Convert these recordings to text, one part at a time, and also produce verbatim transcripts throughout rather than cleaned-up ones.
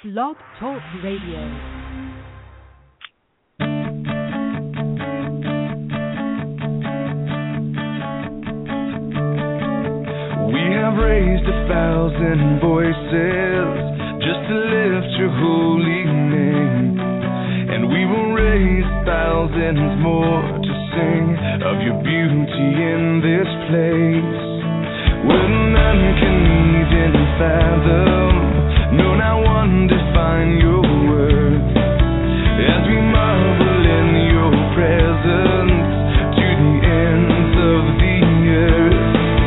Blog Talk Radio. Raised a thousand voices just to lift your holy name, and we will raise thousands more to sing of your beauty in this place. Well, none can even fathom, no, not one define your worth, as we marvel in your presence to the ends of the earth.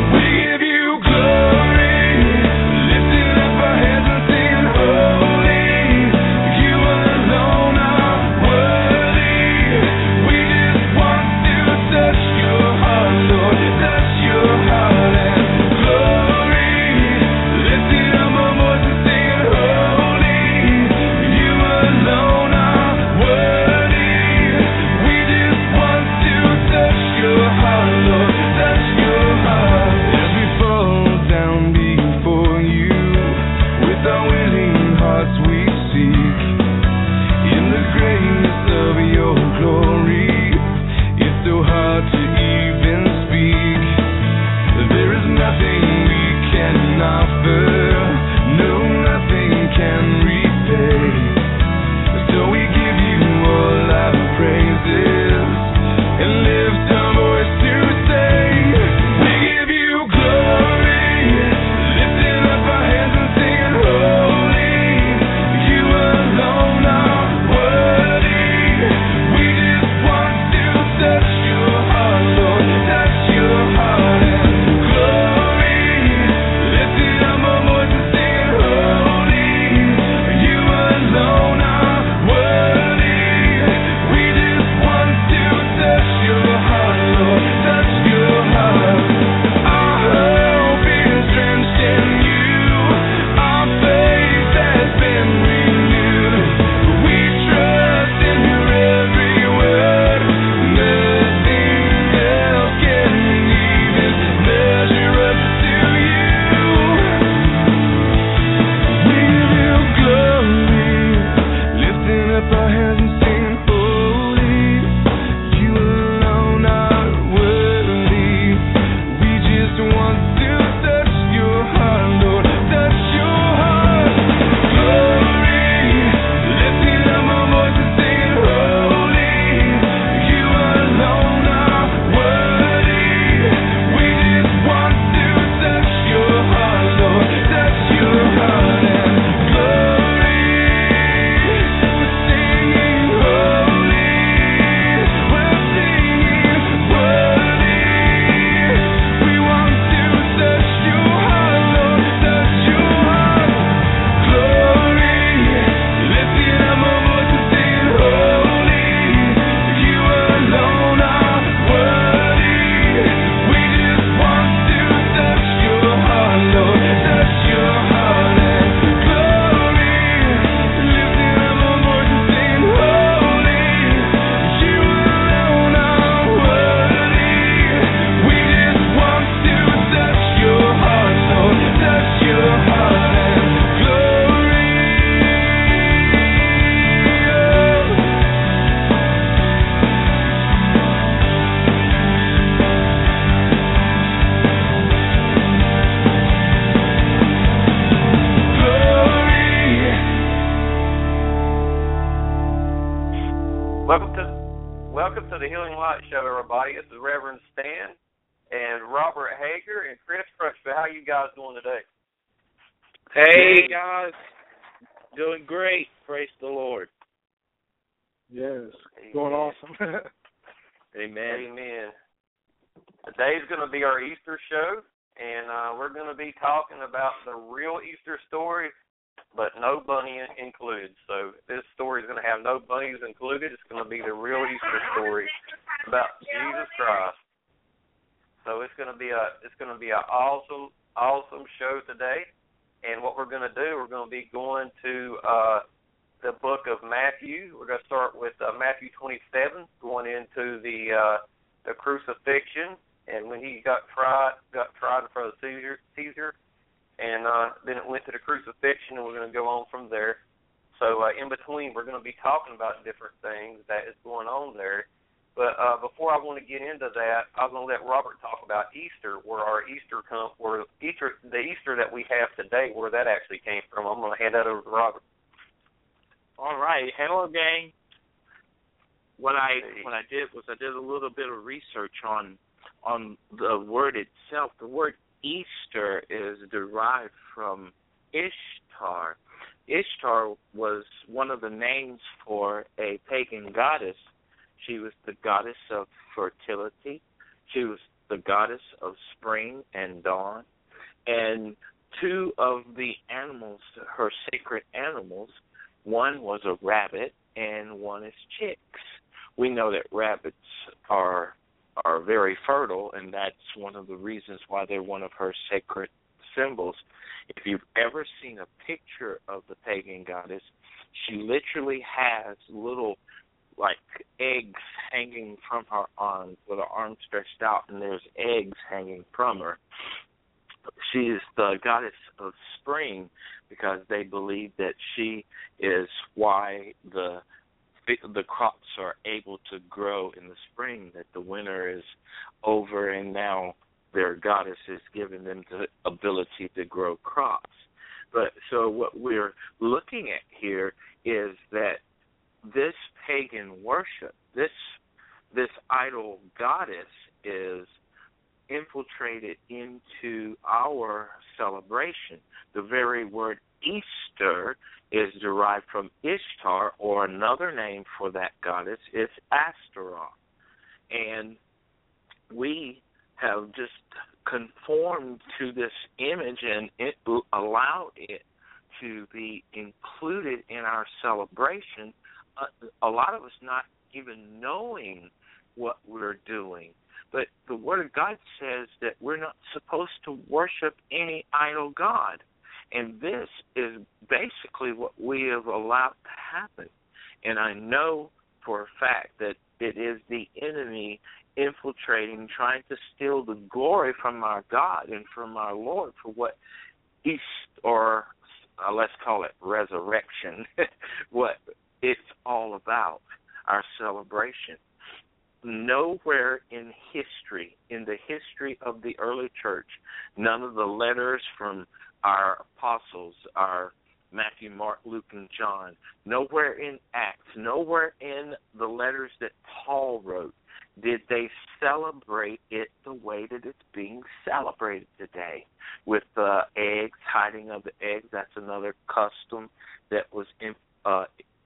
Hey guys, doing great. Praise the Lord. Yes, going awesome. Amen. Amen. Today's going to be our Easter show, and uh, we're going to be talking about the real Easter story, but no bunny included. So this story is going to have no bunnies included. It's going to be the real Easter story about Jesus Christ. So it's going to be a it's going to be an awesome awesome show today. And what we're going to do, we're going to be going to uh, the book of Matthew. We're going to start with uh, Matthew twenty-seven, going into the uh, the crucifixion, and when he got tried, got tried in front of Caesar, Caesar, and uh, then it went to the crucifixion, and we're going to go on from there. So uh, in between, we're going to be talking about different things that is going on there. But uh, before I want to get into that, I was going to let Robert talk about Easter, where our Easter come, where Easter, the Easter that we have today, where that actually came from. I'm going to hand that over to Robert. All right. Hello, gang. What I what I did was I did a little bit of research on on the word itself. The word Easter is derived from Ishtar. Ishtar was one of the names for a pagan goddess. She was the goddess of fertility. She was the goddess of spring and dawn. And two of the animals, her sacred animals, one was a rabbit and one is chicks. We know that rabbits are are very fertile, and that's one of the reasons why they're one of her sacred symbols. If you've ever seen a picture of the pagan goddess, she literally has little, like, eggs hanging from her arms with her arms stretched out, and there's eggs hanging from her. She is the goddess of spring because they believe that she is why the the crops are able to grow in the spring, that the winter is over and now their goddess is giving them the ability to grow crops. But so what we're looking at here is that this pagan worship, this this idol goddess is infiltrated into our celebration. The very word Easter is derived from Ishtar, or another name for that goddess is Astaroth. And we have just conformed to this image and it allowed it to be included in our celebration, a, a lot of us not even knowing what we're doing. But the Word of God says that we're not supposed to worship any idol god. And this is basically what we have allowed to happen. And I know for a fact that it is the enemy infiltrating, trying to steal the glory from our God and from our Lord for what East, or uh, let's call it resurrection, what it's all about, our celebration. Nowhere in history, in the history of the early church, none of the letters from our apostles, our Matthew, Mark, Luke, and John, nowhere in Acts, nowhere in the letters that Paul wrote, did they celebrate it the way that it's being celebrated today, with the eggs, hiding of the eggs. That's another custom that was in, uh,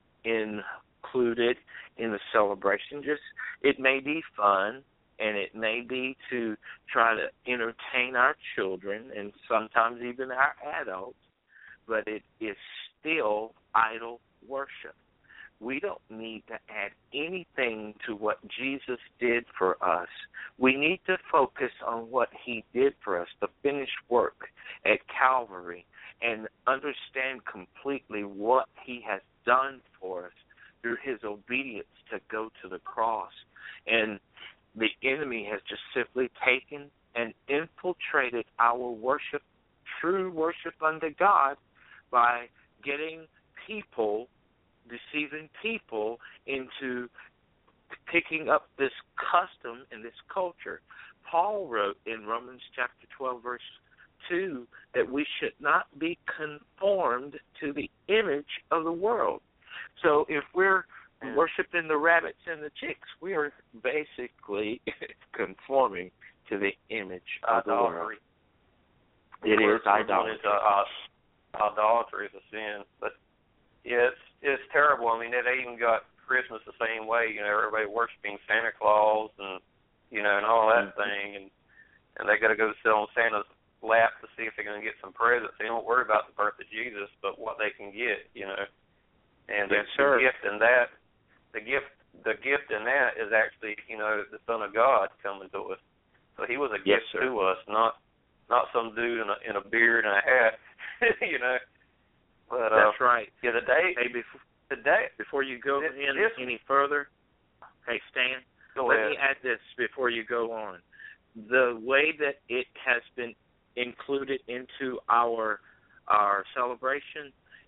included in the celebration. Just, it may be fun, and it may be to try to entertain our children and sometimes even our adults, but it is still idol worship. We don't need to add anything to what Jesus did for us. We need to focus on what he did for us, the finished work at Calvary, and understand completely what he has done for us through his obedience to go to the cross. And the enemy has just simply taken and infiltrated our worship, true worship unto God, by getting people, deceiving people into picking up this custom and this culture. Paul wrote in Romans chapter twelve, verse two, that we should not be conformed to the image of the world. So if we're worshiping the rabbits and the chicks, we are basically conforming to the image of the world. It is idolatry. Uh, idolatry is a sin, but yeah, it's it's terrible. I mean, they even got Christmas the same way. You know, everybody worshiping Santa Claus and you know and all that mm-hmm. thing, and and they got to go sit on Santa's lap to see if they're going to get some presents. They don't worry about the birth of Jesus, but what they can get. You know, and yes, the, sir. the gift in that, the gift, the gift in that is actually you know the Son of God coming to us. So he was a yes, gift sir. to us, not not some dude in a in a beard and a hat. you know. But, That's uh, right. Yeah, the day, hey, before, today, before you go this, in this, any further, hey, Stan, go let ahead. me add this before you go on. The way that it has been included into our our celebration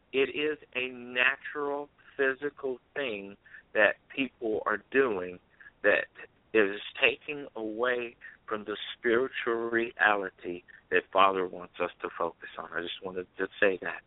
it is a natural, physical thing that people are doing that is taking away from the spiritual reality that Father wants us to focus on. I just wanted to say that.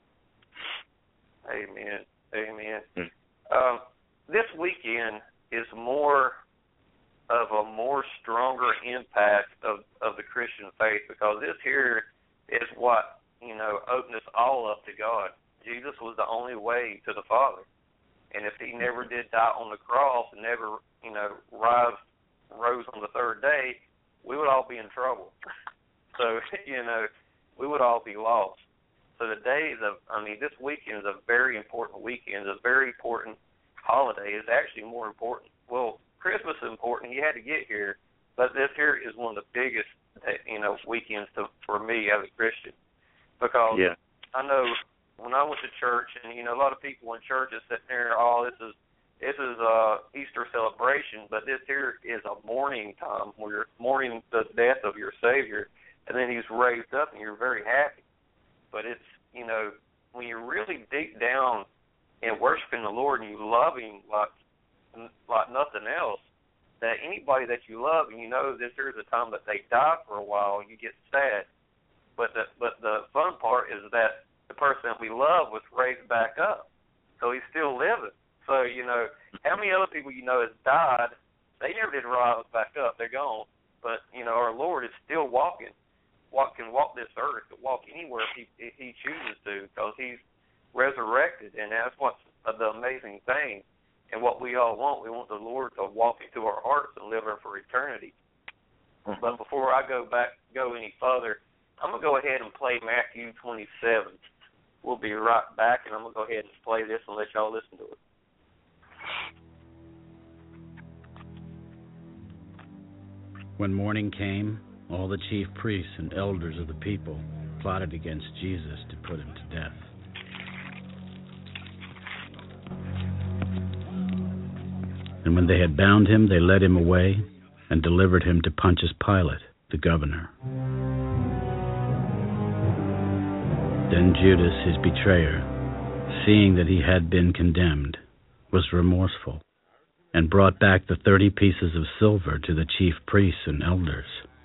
Amen. Amen. Mm. Um, this weekend is more of a more stronger impact of, of the Christian faith, because this here is what, you know, opened us all up to God. Jesus was the only way to the Father. And if he never did die on the cross and never, you know, rise, rose on the third day, we would all be in trouble. So, you know, we would all be lost. So the days of, I mean, this weekend is a very important weekend. It's a very important holiday. It's actually more important. Well, Christmas is important. You had to get here. But this here is one of the biggest, you know, weekends to, for me as a Christian. Because yeah. I know when I went to church, and, you know, a lot of people in church are sitting there, oh, this is this is a Easter celebration, but this here is a mourning time where you're mourning the death of your Savior, and then he's raised up, and you're very happy. But it's, you know, when you're really deep down in worshiping the Lord and you love him like, like nothing else, that anybody that you love, and you know this here is a time that they die for a while, you get sad. But the, but the fun part is that the person that we love was raised back up, so he's still living. So, you know, how many other people you know has died, they never did rise back up, they're gone. But, you know, our Lord is still walking, walk, can walk this earth, can walk anywhere if he, if he chooses to, because he's resurrected, and that's what's the amazing thing. And what we all want, we want the Lord to walk into our hearts and live there for eternity. Mm-hmm. But before I go back, go any further, I'm going to go ahead and play Matthew twenty-seven. We'll be right back, and I'm going to go ahead and play this and let y'all listen to it. When morning came, all the chief priests and elders of the people plotted against Jesus to put him to death. And when they had bound him, they led him away and delivered him to Pontius Pilate, the governor. Then Judas, his betrayer, seeing that he had been condemned, was remorseful, and brought back the thirty pieces of silver to the chief priests and elders.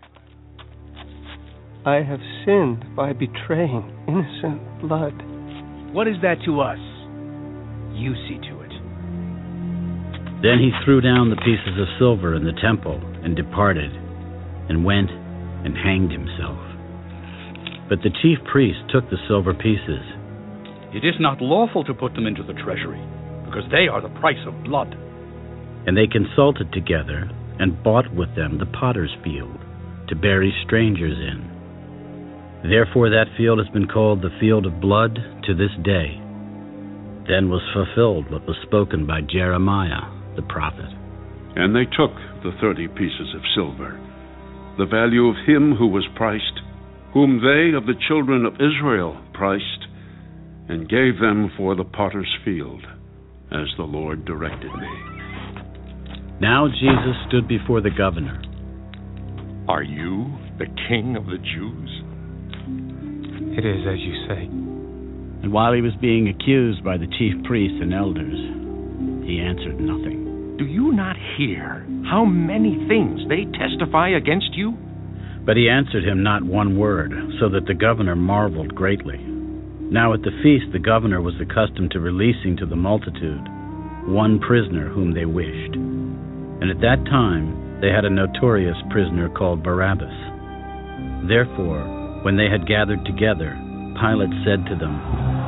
I have sinned by betraying innocent blood. What is that to us? You see to it. Then he threw down the pieces of silver in the temple and departed, and went and hanged himself. But the chief priests took the silver pieces. It is not lawful to put them into the treasury, because they are the price of blood. And they consulted together and bought with them the potter's field to bury strangers in. Therefore that field has been called the field of blood to this day. Then was fulfilled what was spoken by Jeremiah the prophet. And they took the thirty pieces of silver, the value of him who was priced, whom they of the children of Israel priced, and gave them for the potter's field, as the Lord directed me. Now Jesus stood before the governor. Are you the king of the Jews? It is as you say. And while he was being accused by the chief priests and elders, he answered nothing. Do you not hear how many things they testify against you? But he answered him not one word, so that the governor marveled greatly. Now at the feast the governor was accustomed to releasing to the multitude one prisoner whom they wished. And at that time they had a notorious prisoner called Barabbas. Therefore, when they had gathered together, Pilate said to them,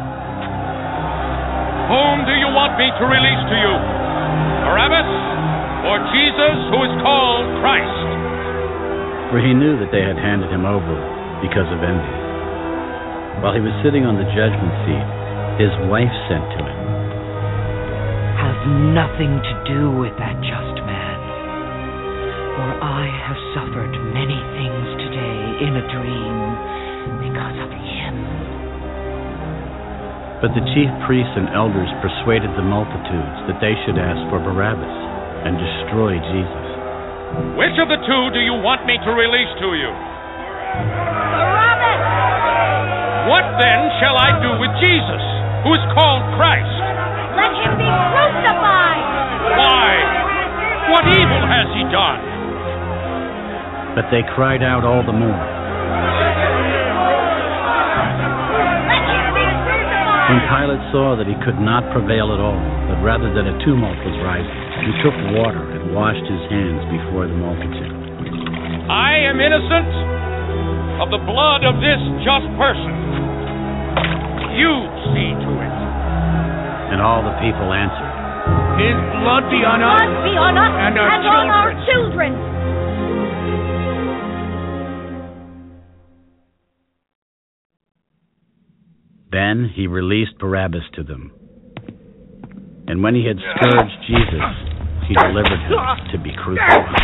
Whom do you want me to release to you? Barabbas or Jesus, who is called Christ? For he knew that they had handed him over because of envy. While he was sitting on the judgment seat, his wife said to him, Have nothing to do with that just man, for I have suffered many things today in a dream because of him. But the chief priests and elders persuaded the multitudes that they should ask for Barabbas and destroy Jesus. Which of the two do you want me to release to you? Barabbas! What then shall I do with Jesus, who is called Christ. Let him be crucified! Why? What evil has he done? But they cried out all the more. Let him be crucified! When Pilate saw that he could not prevail at all, but rather that a tumult was rising, he took water and washed his hands before the multitude. I am innocent of the blood of this just person. You see to it. And all the people answered, His blood be on us, Blood be on us and our and children. on our children. Then he released Barabbas to them. And when he had scourged Jesus, he delivered him to be crucified.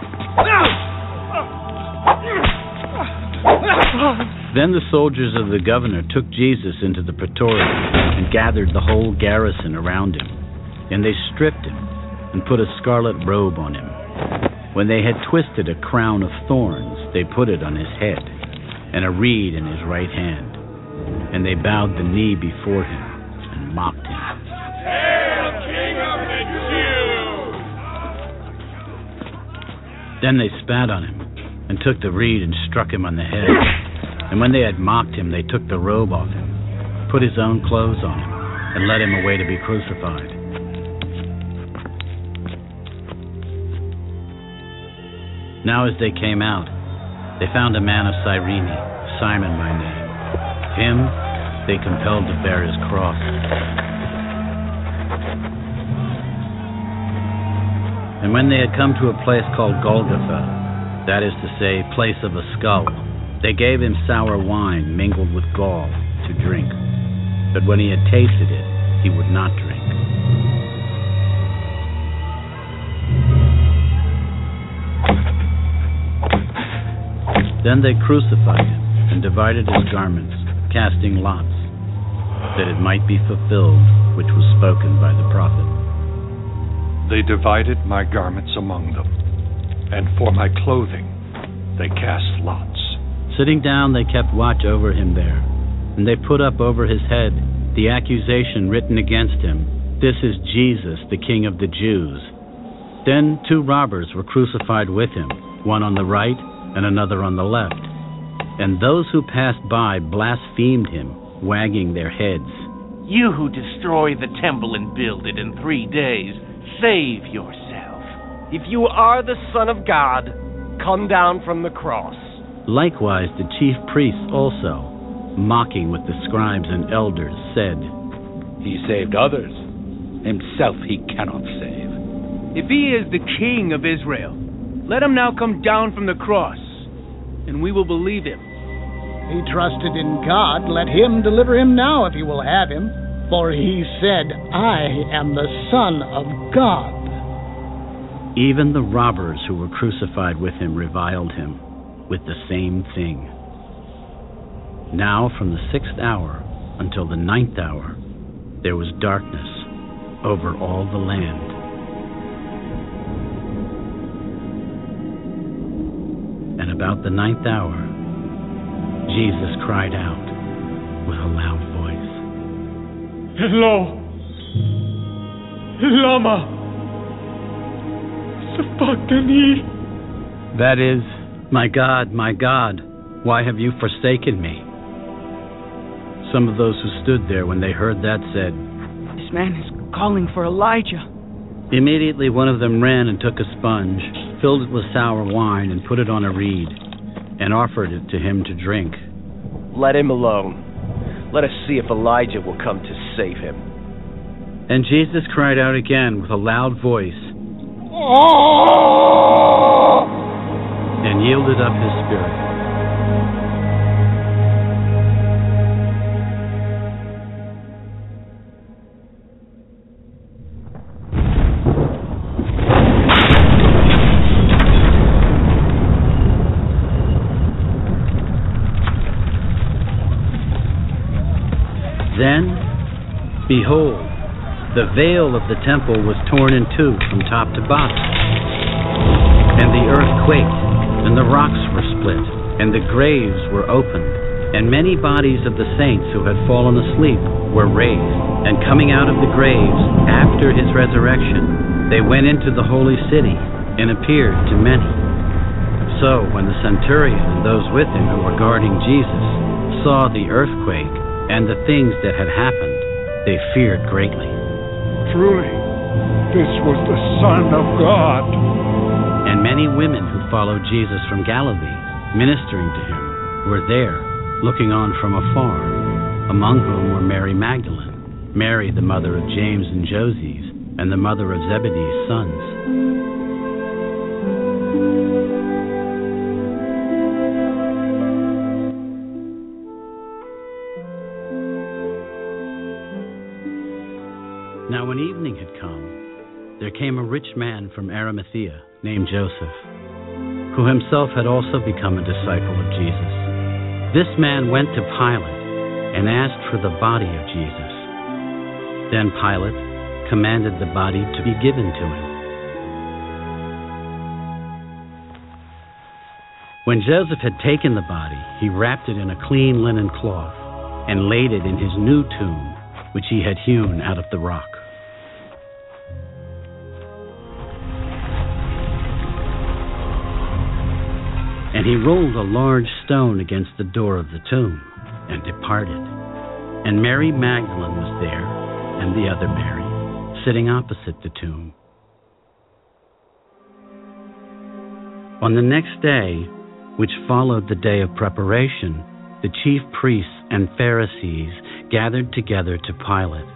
Then the soldiers of the governor took Jesus into the praetorium and gathered the whole garrison around him. And they stripped him and put a scarlet robe on him. When they had twisted a crown of thorns, they put it on his head, and a reed in his right hand. And they bowed the knee before him and mocked him. Hail, King of the Jews! Then they spat on him and took the reed and struck him on the head. And when they had mocked him, they took the robe off him, put his own clothes on him, and led him away to be crucified. Now as they came out, they found a man of Cyrene, Simon by name. Him they compelled to bear his cross. And when they had come to a place called Golgotha, that is to say, place of a skull, they gave him sour wine mingled with gall to drink. But when he had tasted it, he would not drink. Then they crucified him and divided his garments, casting lots, that it might be fulfilled which was spoken by the prophet. They divided my garments among them, and for my clothing they cast lots. Sitting down, they kept watch over him there, and they put up over his head the accusation written against him, "This is Jesus, the King of the Jews." Then two robbers were crucified with him, one on the right and another on the left. And those who passed by blasphemed him, wagging their heads. You who destroy the temple and build it in three days, save yourself. If you are the Son of God, come down from the cross. Likewise the chief priests also, mocking with the scribes and elders, said, He saved others. Himself he cannot save. If he is the King of Israel, let him now come down from the cross, and we will believe him. He trusted in God. Let him deliver him now if he will have him. For he said, I am the Son of God. Even the robbers who were crucified with him reviled him with the same thing. Now from the sixth hour until the ninth hour, there was darkness over all the land. And about the ninth hour, Jesus cried out with a loud voice, Elo, lama sabachthani. That is, my God, my God, why have you forsaken me? Some of those who stood there when they heard that said, This man is calling for Elijah. Immediately one of them ran and took a sponge, filled it with sour wine, and put it on a reed, and offered it to him to drink. Let him alone. Let us see if Elijah will come to save him. And Jesus cried out again with a loud voice, and yielded up his spirit. Then, behold, the veil of the temple was torn in two from top to bottom. And the earth quaked, and the rocks were split, and the graves were opened, And many bodies of the saints who had fallen asleep were raised, and coming out of the graves after his resurrection, they went into the holy city and appeared to many. So when the centurion and those with him who were guarding Jesus saw the earthquake and the things that had happened, they feared greatly. Truly, this was the Son of God. And many women who followed Jesus from Galilee, ministering to him, were there, looking on from afar, among whom were Mary Magdalene, Mary the mother of James and Joses, and the mother of Zebedee's sons. Now when evening had come, there came a rich man from Arimathea named Joseph, who himself had also become a disciple of Jesus. This man went to Pilate and asked for the body of Jesus. Then Pilate commanded the body to be given to him. When Joseph had taken the body, he wrapped it in a clean linen cloth and laid it in his new tomb, which he had hewn out of the rock. And he rolled a large stone against the door of the tomb and departed. And Mary Magdalene was there, and the other Mary, sitting opposite the tomb. On the next day, which followed the day of preparation, the chief priests and Pharisees gathered together to Pilate.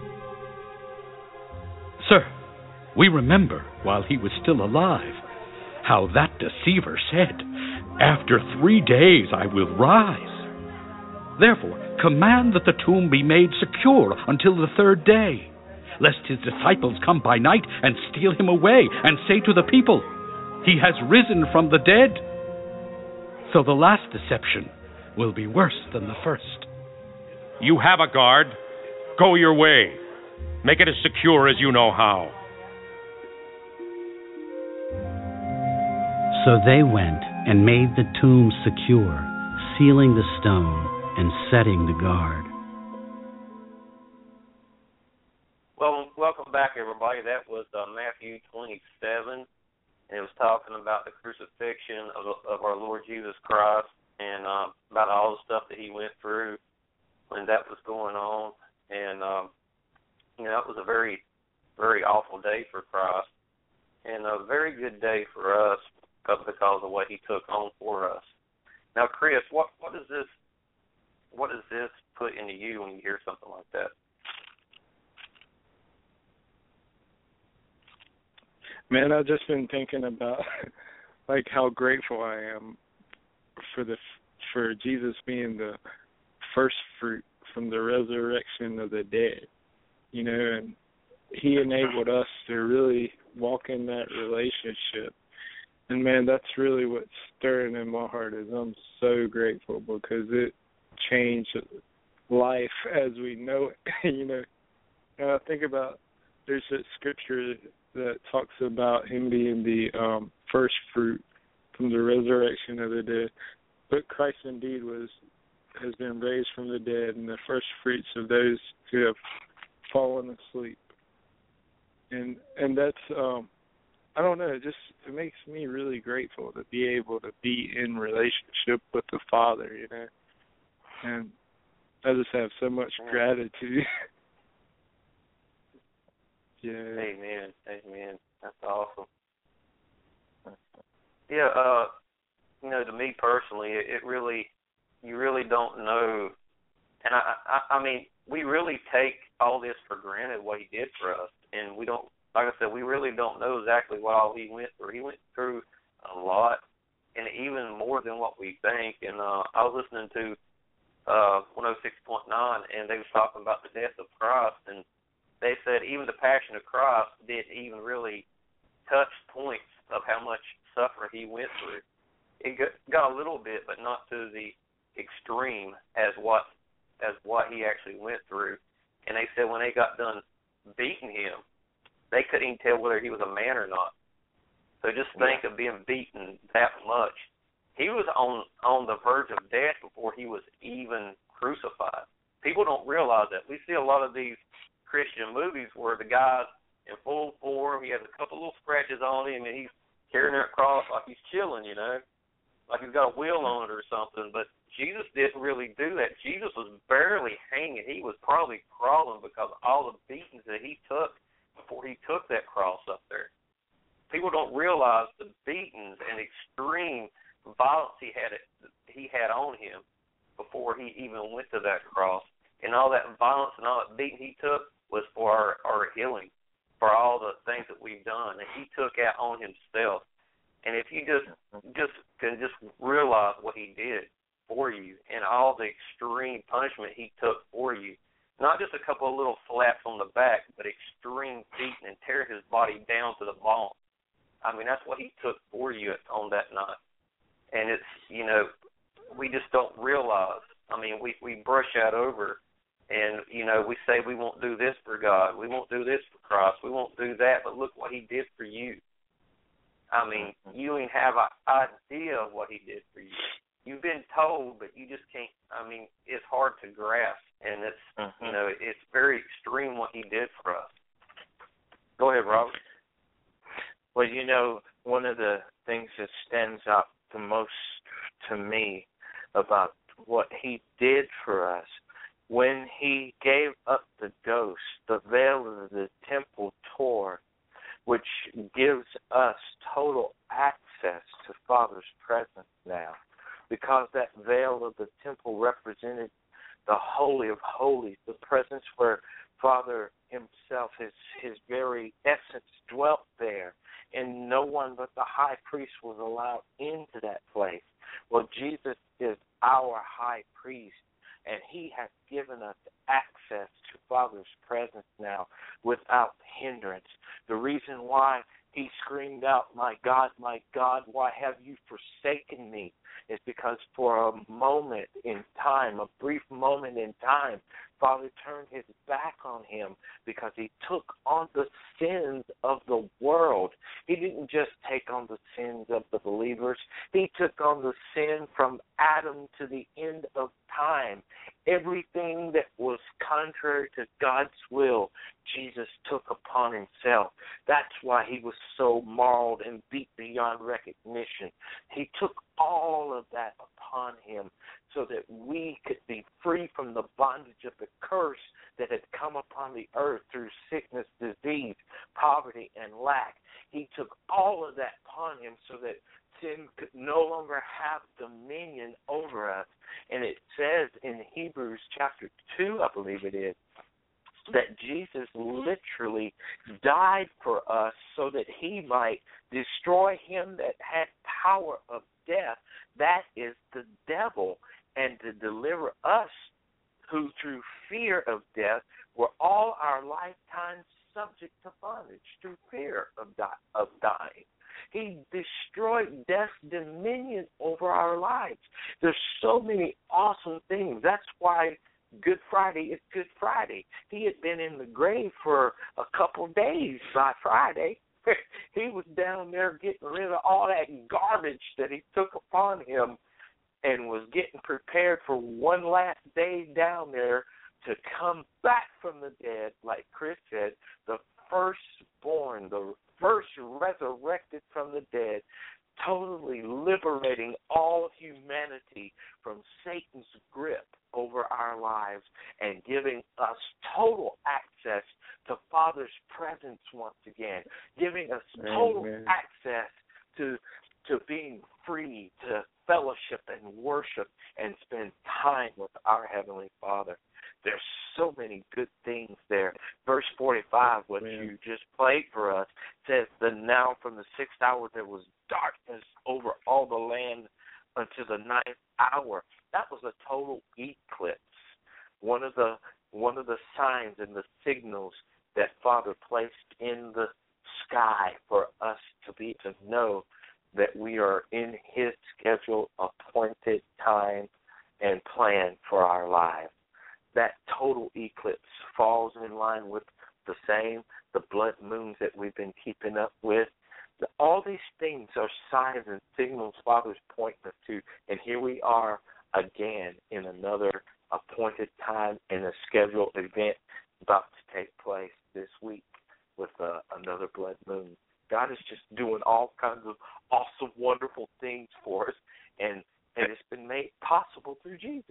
Sir, we remember while he was still alive how that deceiver said, "After three days I will rise." Therefore, command that the tomb be made secure until the third day, lest his disciples come by night and steal him away and say to the people, "He has risen from the dead." So the last deception will be worse than the first. You have a guard. Go your way. Make it as secure as you know how. So they went and made the tomb secure, sealing the stone and setting the guard. Well, welcome back, everybody. That was uh, Matthew twenty-seven, and it was talking about the crucifixion of, of our Lord Jesus Christ and uh, about all the stuff that he went through when that was going on. And, um, you know, it was a very, very awful day for Christ and a very good day for us because of what he took on for us. Now, Chris, what, what does this what does this put into you when you hear something like that? Man, I've just been thinking about like how grateful I am for the for Jesus being the first fruit from the resurrection of the dead, you know, and he enabled us to really walk in that relationship. And man, that's really what's stirring in my heart is I'm so grateful because it changed life as we know it, you know. And I think about there's that scripture that talks about him being the um, first fruit from the resurrection of the dead. But Christ indeed was has been raised from the dead and the first fruits of those who have fallen asleep. And and that's um, I don't know, it just it makes me really grateful to be able to be in relationship with the Father, you know. And I just have so much gratitude. Yeah. Amen. Amen. That's awesome. Yeah, uh, you know, to me personally, it, it really, you really don't know, and I, I, I mean, we really take all this for granted, what he did for us, and we don't, like I said, we really don't know exactly what all he went through. He went through a lot, and even more than what we think, and uh, I was listening to uh, one oh six point nine, and they were talking about the death of Christ, and they said even the Passion of Christ didn't even really touch points of how much suffering he went through. It got a little bit, but not to the extreme as what as what he actually went through. And they said when they got done beating him, they couldn't even tell whether he was a man or not. So just think of being beaten that much He was on on the verge of death before he was even crucified. People don't realize that. We see a lot of these Christian movies where the guy's in full form, he has a couple little scratches on him, and he's carrying that cross like he's chilling, you know, like he's got a wheel on it or something. But Jesus didn't really do that. Jesus was barely hanging. He was probably crawling because of all the beatings that he took before he took that cross up there. People don't realize the beatings and extreme violence he had he had on him before he even went to that cross. And all that violence and all that beating he took was for our, our healing, for all the things that we've done. And he took that on himself. And if you just just can just realize what he did for you and all the extreme punishment he took for you, not just a couple of little slaps on the back, but extreme beating and tear his body down to the bone. I mean, that's what he took for you on that night. And it's, you know, we just don't realize. I mean, we, we brush that over, and, you know, we say we won't do this for God. We won't do this for Christ. We won't do that, but look what he did for you. I mean, you ain't have an idea of what he did for you. You've been told, but you just can't, I mean, it's hard to grasp, and it's, mm-hmm. you know, it's very extreme what he did for us. Go ahead, Robert. Well, you know, one of the things that stands out the most to me about what he did for us, when he gave up the ghost, the veil of the temple tore, which gives us total access to Father's presence now, because that veil of the temple represented the Holy of Holies, the presence where Father himself, his, his very essence dwelt there, and no one but the high priest was allowed into that place. Well, Jesus is our high priest, and he has given us access to Father's presence now without hindrance. The reason why he screamed out, "My God, my God, why have you forsaken me?" is because for a moment in time, a brief moment in time, Father turned his back on him because he took on the sins of the world. He didn't just take on the sins of the believers. He took on the sin from Adam to the end of time. Everything that was contrary to God's will, Jesus took upon himself. That's why he was so mauled and beat beyond recognition. He took all of that upon him so that we could be free from the bondage of the curse that had come upon the earth through sickness, disease, poverty, and lack. He took all of that upon him so that sin could no longer have dominion over us. And it says in Hebrews chapter two, I believe it is, that Jesus literally died for us so that he might destroy him that had power of death, that is the devil, and to deliver us who through fear of death were all our lifetime subject to bondage through fear of, di- of dying. He destroyed death's dominion over our lives. There's so many awesome things. That's why Good Friday is Good Friday. He had been in the grave for a couple of days by Friday. He was down there getting rid of all that garbage that he took upon him and was getting prepared for one last day down there to come back from the dead, like Chris said, the firstborn, the first resurrected from the dead, totally liberating all of humanity from Satan's grip over our lives and giving us total access to Father's presence once again, giving us total Amen. access to to being free to fellowship and worship and spend time with our Heavenly Father. There's so many good things there. Verse forty-five, what Amen. you just played for us, says that now from the sixth hour there was darkness over all the land until the ninth hour. That was a total eclipse. One of the one of the signs and the signals that Father placed in the sky for us to be to know that we are in his scheduled appointed time and plan for our lives. That total eclipse falls in line with the same, the blood moons that we've been keeping up with, all these things are signs and signals Father's pointing us to, and here we are again in another appointed time in a scheduled event about to take place this week with uh, another blood moon. God is just doing all kinds of awesome, wonderful things for us, and, and it's been made possible through Jesus.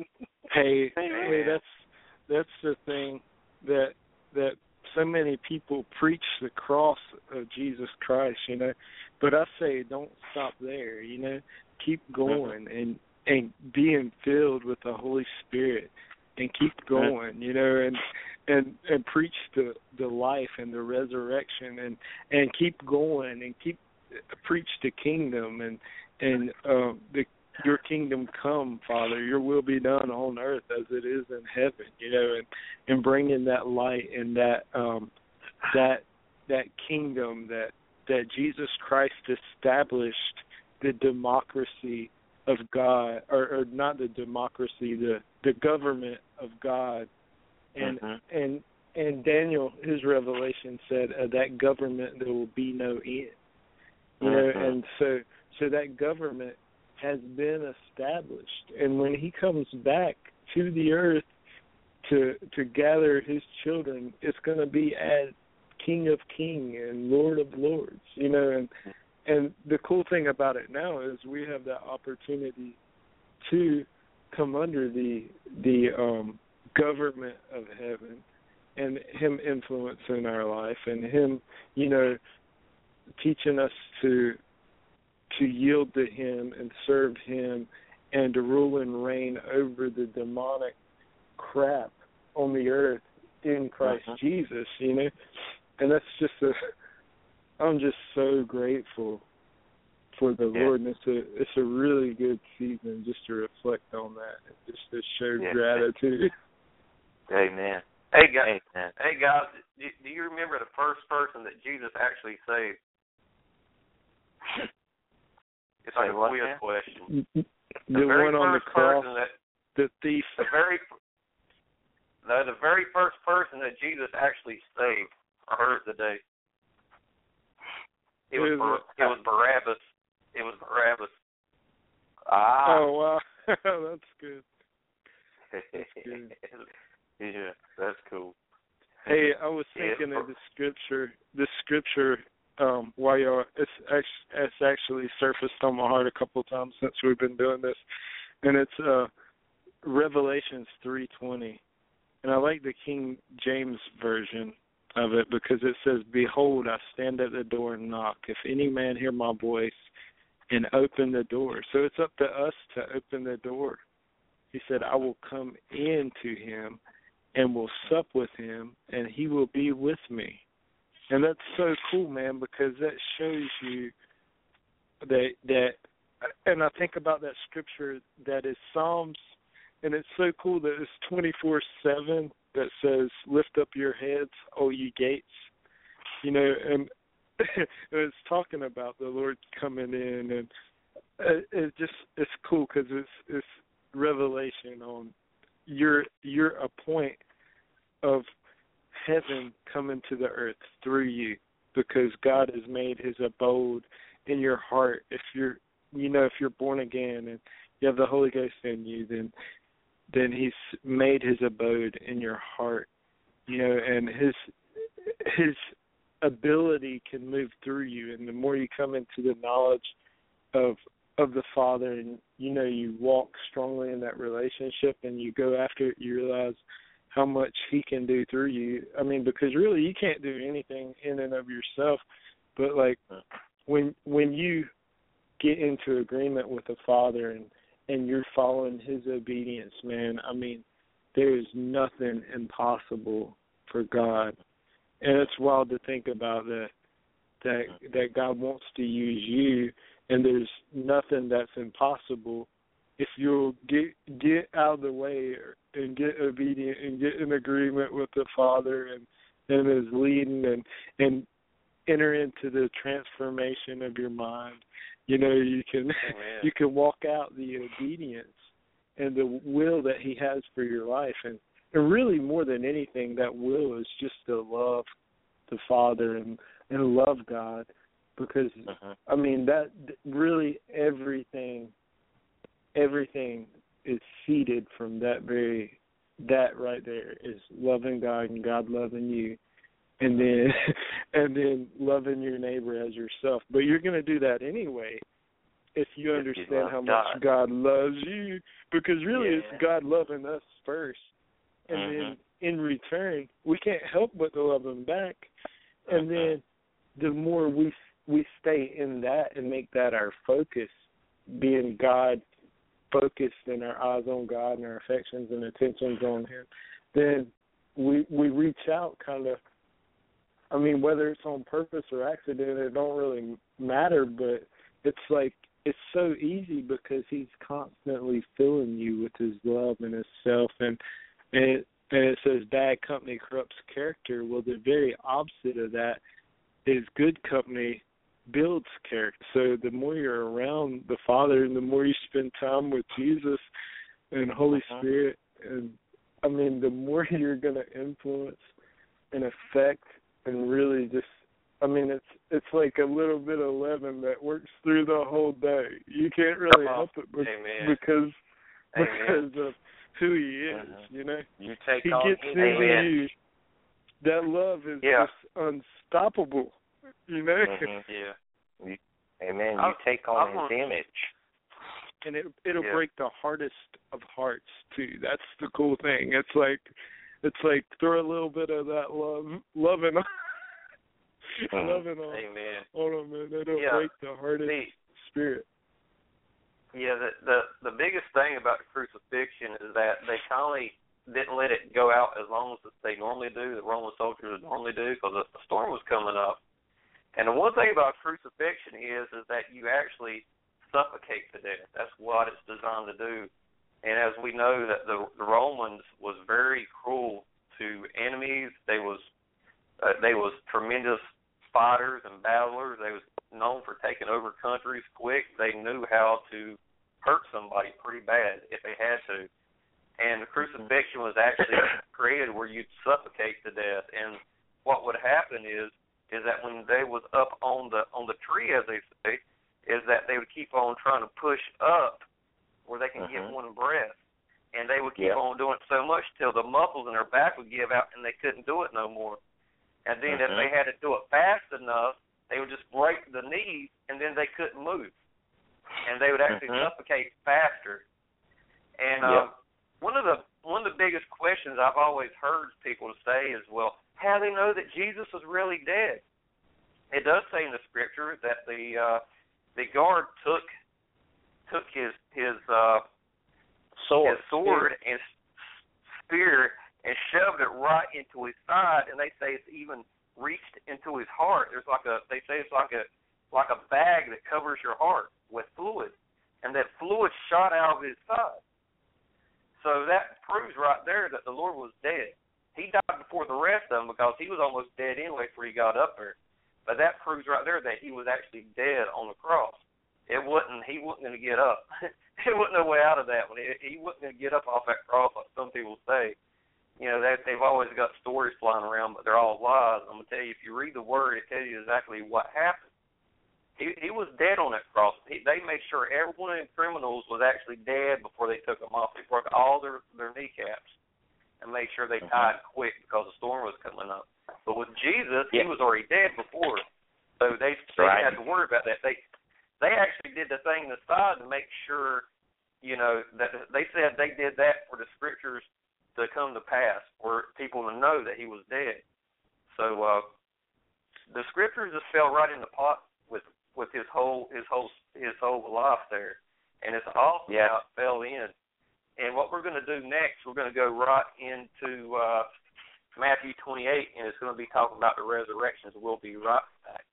hey, hey, that's that's the thing that that so many people preach the cross of Jesus Christ, you know. But I say don't stop there, you know. Keep going and and being filled with the Holy Spirit and keep going, you know, and and and preach the the life and the resurrection and and keep going and keep preach the kingdom and and uh, the your kingdom come, Father, your will be done on earth as it is in heaven, you know, and, and bringing that light and that um, that that kingdom that that Jesus Christ established, the democracy of God, or, or not the democracy, the, the government of God, and mm-hmm. and and Daniel, his revelation said, uh, that government there will be no end, you mm-hmm. know, and so so that government has been established, and when he comes back to the earth to to gather his children, it's going to be as King of Kings and Lord of Lords, you know, and and the cool thing about it now is we have that opportunity to come under the the um, government of heaven and him influencing our life and him, you know, teaching us to to yield to him and serve him and to rule and reign over the demonic crap on the earth in Christ uh-huh. Jesus, you know. And that's just a, I'm just so grateful for the yeah. Lord, and it's a, it's a really good season just to reflect on that and just to show yeah. gratitude. Amen. Hey, guys, Amen. hey guys, do, do you remember the first person that Jesus actually saved? It's like a weird question. The, the one on the cross, that, the thief. The very, no, the very first person that Jesus actually saved. I heard it today. It was Bar- it was Barabbas. It was Barabbas. Ah. Oh wow, that's good. That's good. Yeah, that's cool. Hey, I was thinking yeah. of the scripture. The scripture. Um, while y'all, it's it's actually surfaced on my heart a couple of times since we've been doing this, and it's uh, Revelations three twenty, and I like the King James version of it because it says, "Behold, I stand at the door and knock. If any man hear my voice and open the door," so it's up to us to open the door. He said, "I will come into him and will sup with him, and he will be with me." And that's so cool, man, because that shows you that, that, and I think about that scripture that is Psalms, and it's so cool that it's twenty-four seven that says, "Lift up your heads, O ye gates." You know, and it's talking about the Lord coming in, and it just, it's cool because it's, it's revelation on you're, you're a point of heaven coming to the earth through you because God has made his abode in your heart. If you're, you know, if you're born again and you have the Holy Ghost in you, then then he's made his abode in your heart, you know, and his his ability can move through you. And the more you come into the knowledge of of the Father and, you know, you walk strongly in that relationship and you go after it, you realize how much he can do through you. I mean, because really you can't do anything in and of yourself, but like when when you get into agreement with the Father and, and you're following his obedience, man, I mean, there is nothing impossible for God. And it's wild to think about that that that God wants to use you, and there's nothing that's impossible if you'll get get out of the way and get obedient and get in agreement with the Father and, and his leading and and enter into the transformation of your mind. You know, you can oh, you can walk out the obedience and the will that he has for your life. And, and really more than anything, that will is just to love the Father and, and love God. because uh-huh. I mean that really everything, everything is seeded from that very that right there is loving God and God loving you, and then and then loving your neighbor as yourself. But you're going to do that anyway if you if understand you how God. much God loves you, because really yeah. it's God loving us first, and mm-hmm. then in return we can't help but to love Him back, and mm-hmm. then the more we we stay in that and make that our focus, being God focused and our eyes on God and our affections and attentions on Him, then we we reach out kind of. I mean, whether it's on purpose or accident, it don't really matter. But it's like it's so easy because He's constantly filling you with His love and His self, and and it, and it says bad company corrupts character. Well, the very opposite of that is good company builds character. So the more you're around the Father and the more you spend time with Jesus and Holy uh-huh. Spirit, and I mean, the more you're going to influence and affect and really just, I mean, it's it's like a little bit of leaven that works through the whole day. You can't really uh-huh. help it be- Amen. because Amen. because of who He is, uh-huh. you know? You take he on gets His into Amen. you. That love is yeah. just unstoppable. You know? Mm-hmm. Yeah. You, amen. I'll, you take on I'll His want, image. And it, it'll yeah. break the hardest of hearts, too. That's the cool thing. It's like it's like throw a little bit of that love, loving, mm-hmm. loving on, amen. on them, and it'll yeah. break the hardest the, spirit. Yeah, the, the the biggest thing about the crucifixion is that they finally didn't let it go out as long as they normally do, the Roman soldiers normally do, because the storm was coming up. And the one thing about crucifixion is is that you actually suffocate to death. That's what it's designed to do. And as we know, that the, the Romans was very cruel to enemies. They was uh, they was tremendous fighters and battlers. They was known for taking over countries quick. They knew how to hurt somebody pretty bad if they had to. And the crucifixion was actually created where you'd suffocate to death. And what would happen is is that when they was up on the on the tree, as they say, is that they would keep on trying to push up where they can mm-hmm. get one breath. And they would keep yeah. on doing it so much till the muscles in their back would give out and they couldn't do it no more. And then mm-hmm. if they had to do it fast enough, they would just break the knees and then they couldn't move. And they would actually mm-hmm. suffocate faster. And yep. um, one of the one of the biggest questions I've always heard people say is, well, how do they know that Jesus was really dead? It does say in the scripture that the uh, the guard took took his his uh, sword, his sword spear. and spear and shoved it right into his side, and they say it's even reached into his heart. There's like a they say it's like a like a bag that covers your heart with fluid, and that fluid shot out of his side. So that proves right there that the Lord was dead. He died before the rest of them because he was almost dead anyway before he got up there. But that proves right there that he was actually dead on the cross. It wasn't. He wasn't going to get up. There wasn't no way out of that one. He wasn't going to get up off that cross like some people say. You know, they, they've always got stories flying around, but they're all lies. I'm going to tell you, if you read the Word, it tells you exactly what happened. He he was dead on that cross. He, they made sure every one of the criminals was actually dead before they took him off. They broke all their, their kneecaps and made sure they died quick because the storm was coming up. But with Jesus, yeah. he was already dead before. So they, they right. didn't have to worry about that. They they actually did the thing aside to make sure, you know, that they said they did that for the scriptures to come to pass, for people to know that he was dead. So uh, the scriptures just fell right in the pot with with his whole his whole his whole life there, and it's awesome yeah. how it fell in. And what we're going to do next, we're going to go right into uh, Matthew twenty-eight, and it's going to be talking about the resurrections. We'll be right back.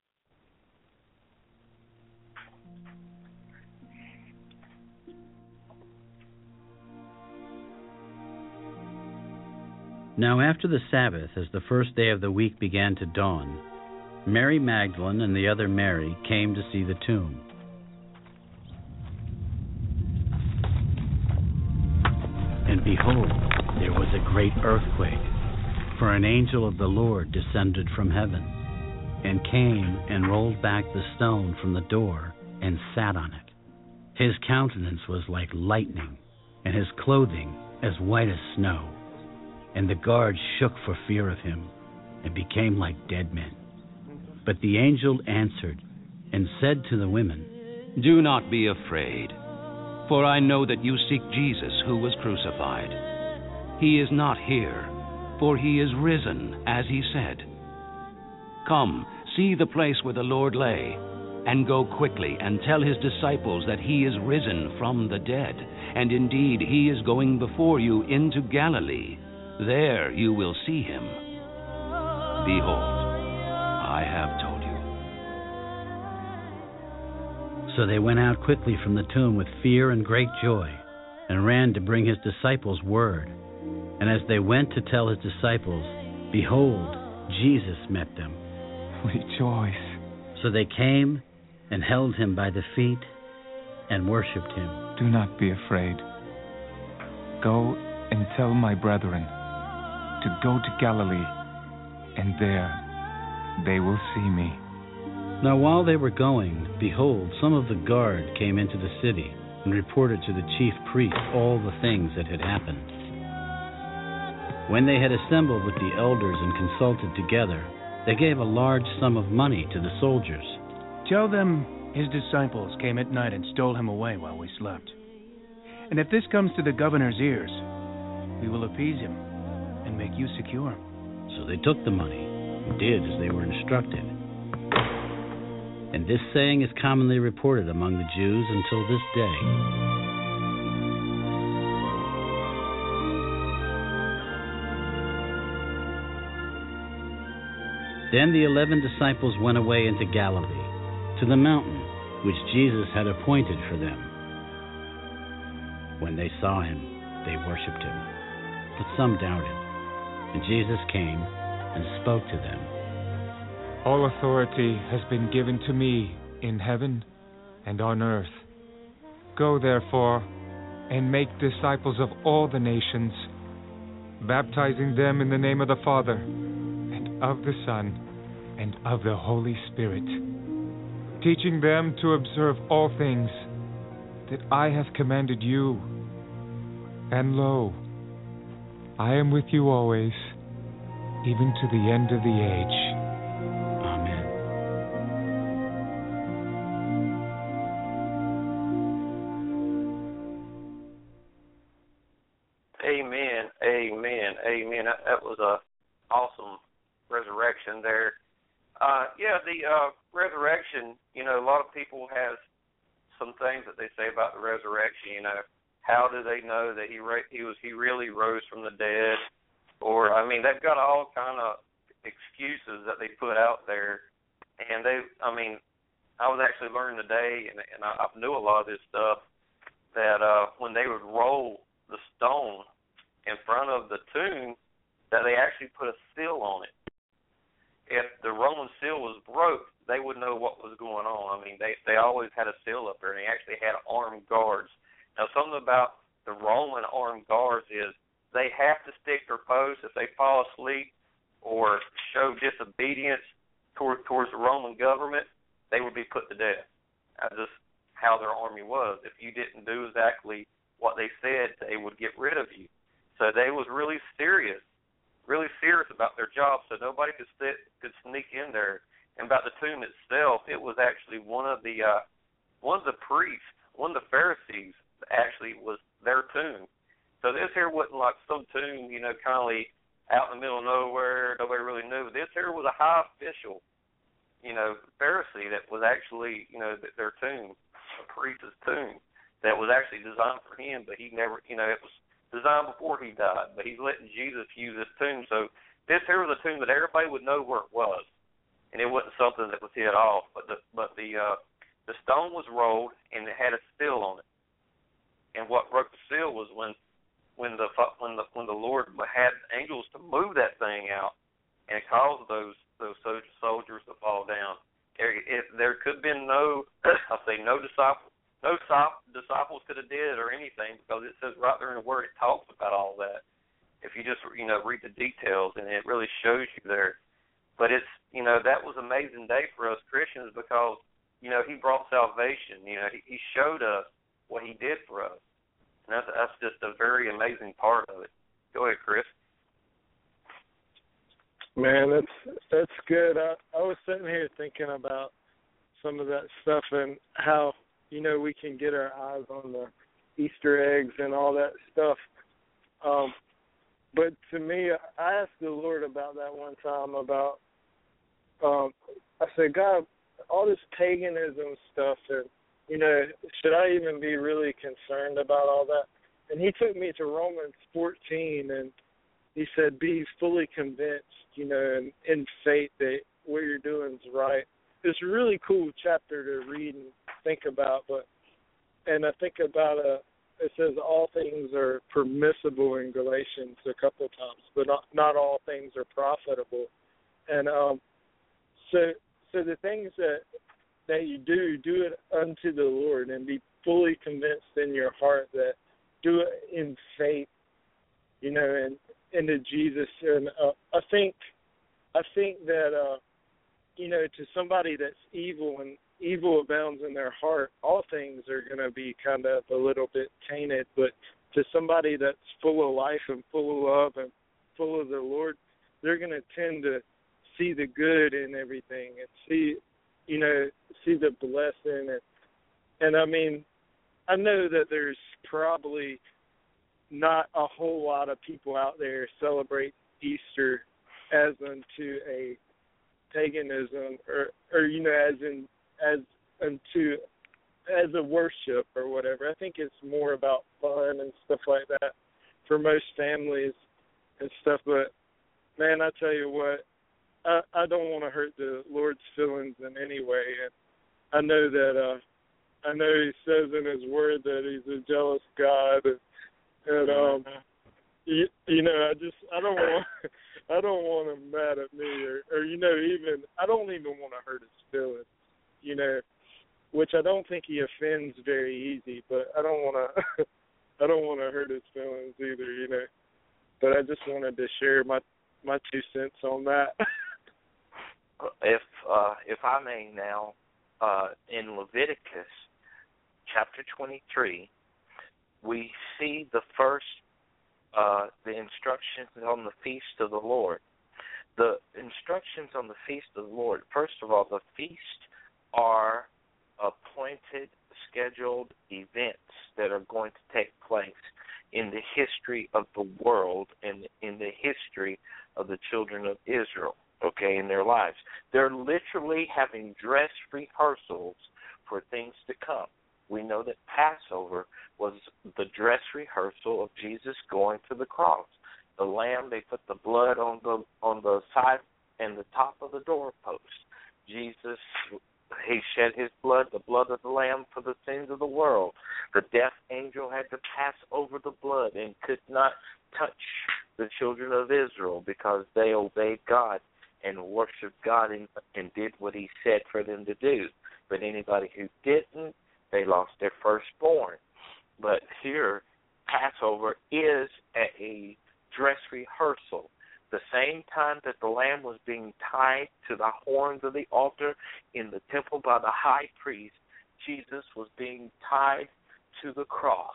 Now after the Sabbath, as the first day of the week began to dawn, Mary Magdalene and the other Mary came to see the tomb. And behold, there was a great earthquake, for an angel of the Lord descended from heaven and came and rolled back the stone from the door and sat on it. His countenance was like lightning, and his clothing as white as snow. And the guards shook for fear of him, and became like dead men. But the angel answered and said to the women, "Do not be afraid, for I know that you seek Jesus who was crucified. He is not here, for he is risen, as he said. Come, see the place where the Lord lay, and go quickly and tell his disciples that he is risen from the dead, and indeed he is going before you into Galilee. There you will see him. Behold, I have told you." So they went out quickly from the tomb with fear and great joy, and ran to bring his disciples word. And as they went to tell his disciples, behold, Jesus met them. Rejoice. So they came and held him by the feet and worshipped him. Do not be afraid. Go and tell my brethren to go to Galilee, and there they will see me. Now while they were going, behold, some of the guard came into the city and reported to the chief priests all the things that had happened. When they had assembled with the elders and consulted together, they gave a large sum of money to the soldiers. "Tell them his disciples came at night and stole him away while we slept. And if this comes to the governor's ears, we will appease him and make you secure." So they took the money and did as they were instructed. And this saying is commonly reported among the Jews until this day. Then the eleven disciples went away into Galilee, to the mountain which Jesus had appointed for them. When they saw him, they worshipped him, but some doubted. And Jesus came and spoke to them. All authority has been given to me in heaven and on earth. Go, therefore, and make disciples of all the nations, baptizing them in the name of the Father, and of the Son, and of the Holy Spirit, teaching them to observe all things that I have commanded you. And lo, I am with you always, even to the end of the age. Amen, amen, amen. That, that was a awesome resurrection there. Uh, yeah, the uh, resurrection, you know, a lot of people have some things that they say about the resurrection. You know, how do they know that he ra- he was he really rose from the dead? Or, I mean, they've got all kind of excuses that they put out there. And they, I mean, I was actually learning today, and, and I, I knew a lot of this stuff, that uh, when they would roll the stone in front of the tomb, that they actually put a seal on it. If the Roman seal was broke, they would know what was going on. I mean, they they always had a seal up there, and they actually had armed guards. Now, something about the Roman armed guards is they have to stick their post. If they fall asleep or show disobedience toward, towards the Roman government, they would be put to death. That's just how their army was. If you didn't do exactly what they said, they would get rid of you. So they was really serious. really serious about their job, so nobody could sit, could sneak in there. And about the tomb itself, it was actually one of the uh, one of the priests, one of the Pharisees, actually was their tomb. So this here wasn't like some tomb, you know, kind of like out in the middle of nowhere, nobody really knew. This here was a high official, you know, Pharisee that was actually, you know, their tomb, a priest's tomb that was actually designed for him, but he never, you know, it was designed before he died, but he's letting Jesus use this tomb. So this here was a tomb that everybody would know where it was, and it wasn't something that was hid off. But the but the uh, the stone was rolled, and it had a seal on it. And what broke the seal was when when the when the when the Lord had angels to move that thing out, and it caused those those soldiers to fall down. There, if there could have been no, I'll say no disciple. No disciples could have did it or anything, because it says right there in the Word, it talks about all that. If you just, you know, read the details, and it really shows you there. But it's, you know, that was an amazing day for us Christians because, you know, he brought salvation. You know, he, he showed us what he did for us. And that's, that's just a very amazing part of it. Go ahead, Chris. Man, that's that's good. I, I was sitting here thinking about some of that stuff and how, you know, we can get our eyes on the Easter eggs and all that stuff. Um, but to me, I asked the Lord about that one time about, um, I said, God, all this paganism stuff, and, you know, should I even be really concerned about all that? And he took me to Romans fourteen, and he said, be fully convinced, you know, and in faith that what you're doing is right. It's a really cool chapter to read and think about, but, and I think about, uh, it says all things are permissible in Galatians a couple of times, but not, not all things are profitable. And um, so so the things that that you do, do it unto the Lord and be fully convinced in your heart that do it in faith, you know, and into Jesus. And uh, I think I think that, uh, you know, to somebody that's evil and evil abounds in their heart, all things are going to be kind of a little bit tainted. But to somebody that's full of life and full of love and full of the Lord, they're going to tend to see the good in everything and see, you know, see the blessing. And, and I mean, I know that there's probably not a whole lot of people out there celebrate Easter as unto a paganism or, or you know, as in as unto as a worship or whatever. I think it's more about fun and stuff like that for most families and stuff. But man, I tell you what, I, I don't want to hurt the Lord's feelings in any way. And I know that uh, I know He says in His Word that He's a jealous God, and, and um, you, you know, I just I don't want I don't want Him mad at me, or, or you know, even I don't even want to hurt His feelings, you know, which I don't think He offends very easy, but I don't want to I don't want to hurt His feelings either, you know. But I just wanted to share my my two cents on that. If uh, if I may now, uh, in Leviticus chapter twenty-three, we see the first, uh, the instructions on the feast of the Lord. The instructions on the feast of the Lord, first of all, the feast are appointed, scheduled events that are going to take place in the history of the world and in the history of the children of Israel, okay, in their lives. They're literally having dress rehearsals for things to come. We know that Passover was the dress rehearsal of Jesus going to the cross. The lamb, they put the blood on the on the side and the top of the doorpost. Jesus, He shed His blood, the blood of the lamb, for the sins of the world. The death angel had to pass over the blood and could not touch the children of Israel because they obeyed God and worshiped God and, and did what He said for them to do. But anybody who didn't, they lost their firstborn. But here, Passover is a dress rehearsal. The same time that the lamb was being tied to the horns of the altar in the temple by the high priest, Jesus was being tied to the cross,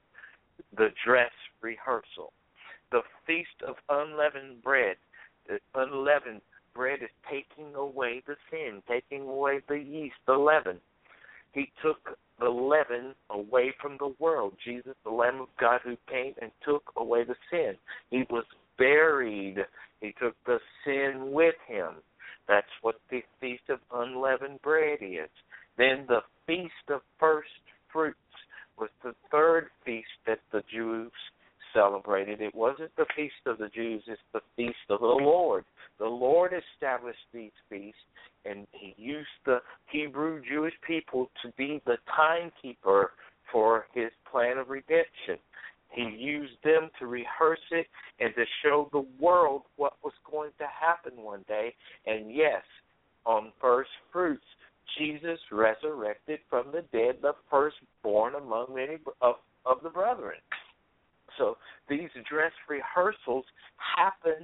the dress rehearsal. The Feast of Unleavened Bread, the unleavened bread is taking away the sin, taking away the yeast, the leaven. He took the leaven away from the world. Jesus, the Lamb of God who came and took away the sin. He was buried. He took the sin with Him. That's what the Feast of Unleavened Bread is. Then the Feast of First Fruits was the third feast that the Jews celebrated. It wasn't the Feast of the Jews, it's the Feast of the Lord. The Lord established these feasts, and He used the Hebrew Jewish people to be the timekeeper for His plan of redemption. He used them to rehearse it and to show the world what was going to happen one day. And yes, on first fruits, Jesus resurrected from the dead, the firstborn among many of, of the brethren. So these dress rehearsals happen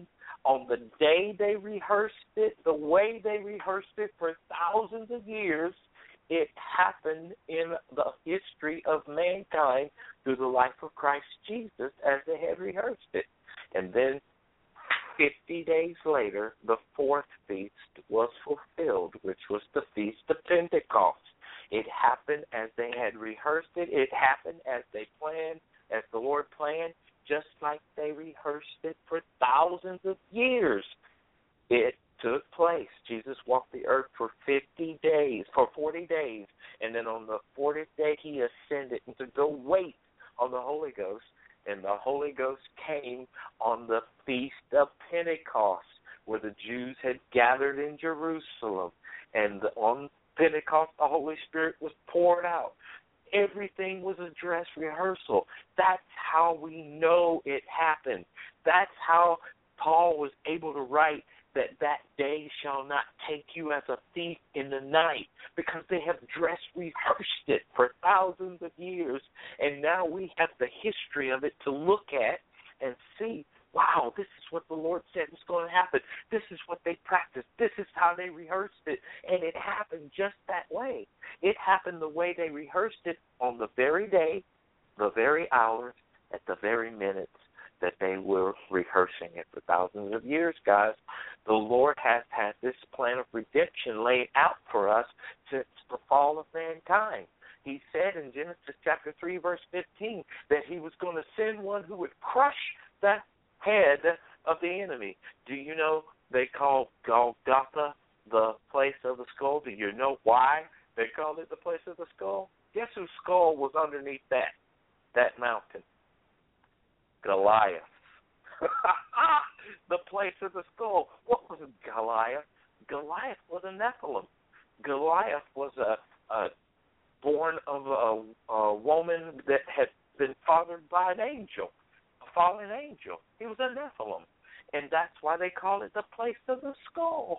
On the day they rehearsed it, the way they rehearsed it for thousands of years, it happened in the history of mankind through the life of Christ Jesus as they had rehearsed it. And then fifty days later, the fourth feast was fulfilled, which was the Feast of Pentecost. It happened as they had rehearsed it. It happened as they planned, as the Lord planned, just like they rehearsed it for thousands of years. It took place. Jesus walked the earth for fifty days, for forty days, and then on the fortieth day he ascended and to go wait on the Holy Ghost, and the Holy Ghost came on the Feast of Pentecost, where the Jews had gathered in Jerusalem, and on Pentecost the Holy Spirit was poured out. Everything was a dress rehearsal. That's how we know it happened. That's how Paul was able to write that that day shall not take you as a thief in the night, because they have dress rehearsed it for thousands of years, and now we have the history of it to look at and see, wow, this is what the Lord said was going to happen. This is what they practiced. This is how they rehearsed it, and it happened just that way. It happened the way they rehearsed it on the very day, the very hours, at the very minutes that they were rehearsing it for thousands of years, guys. The Lord has had this plan of redemption laid out for us since the fall of mankind. He said in Genesis chapter three, verse fifteen, that he was going to send one who would crush the head of the enemy. Do you know they call Golgotha the place of the skull? Do you know why they called it the place of the skull? Guess whose skull was underneath that, that mountain? Goliath. The place of the skull. What was Goliath? Goliath was a Nephilim. Goliath was a, a born of a, a woman that had been fathered by an angel, a fallen angel. He was a Nephilim, and that's why they call it the place of the skull.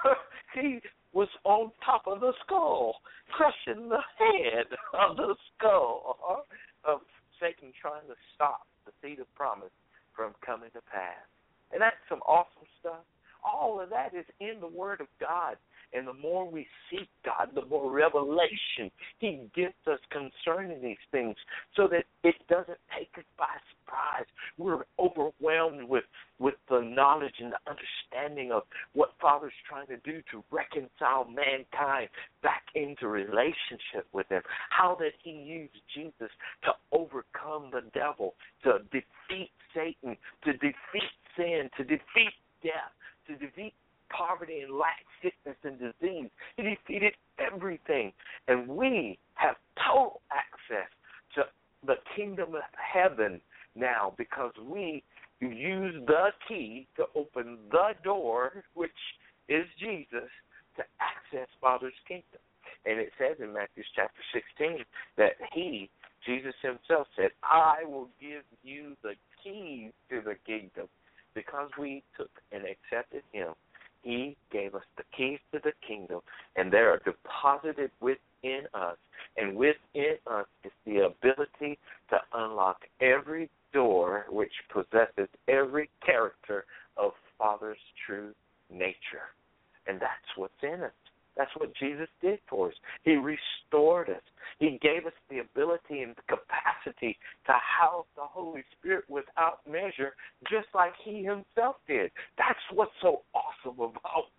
He was on top of the skull, crushing the head of the skull of Satan, trying to stop the seed of promise from coming to pass. And that's some awesome stuff. All of that is in the Word of God. And the more we seek God, the more revelation He gives us concerning these things, so that it doesn't take us by surprise. We're overwhelmed with, with the knowledge and the understanding of what Father's trying to do to reconcile mankind back into relationship with Him. How that He used Jesus to overcome the devil, to defeat Satan, to defeat sin, to defeat death, to defeat poverty and lack, sickness and disease. He defeated everything. And we have total access to the kingdom of heaven now, because we use the key to open the door, which is Jesus, to access Father's kingdom. And it says in Matthew chapter sixteen that He, Jesus Himself, said, I will give you the keys to the kingdom. Because we took and accepted Him, He gave us the keys to the kingdom, and they are deposited within us. And within us is the ability to unlock every door which possesses every character of Father's true nature. And that's what's in us. That's what Jesus did for us. He restored us. He gave us the ability and the capacity to house the Holy Spirit without measure, just like He Himself did. That's what's so awesome about,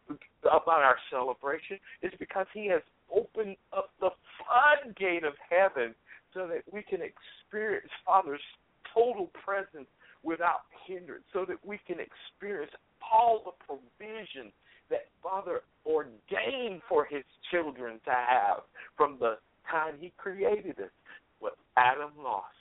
about our celebration, is because He has opened up the floodgate of heaven so that we can experience Father's total presence without hindrance, so that we can experience all the provision that Father ordained for His children to have from the time He created us. What Adam lost,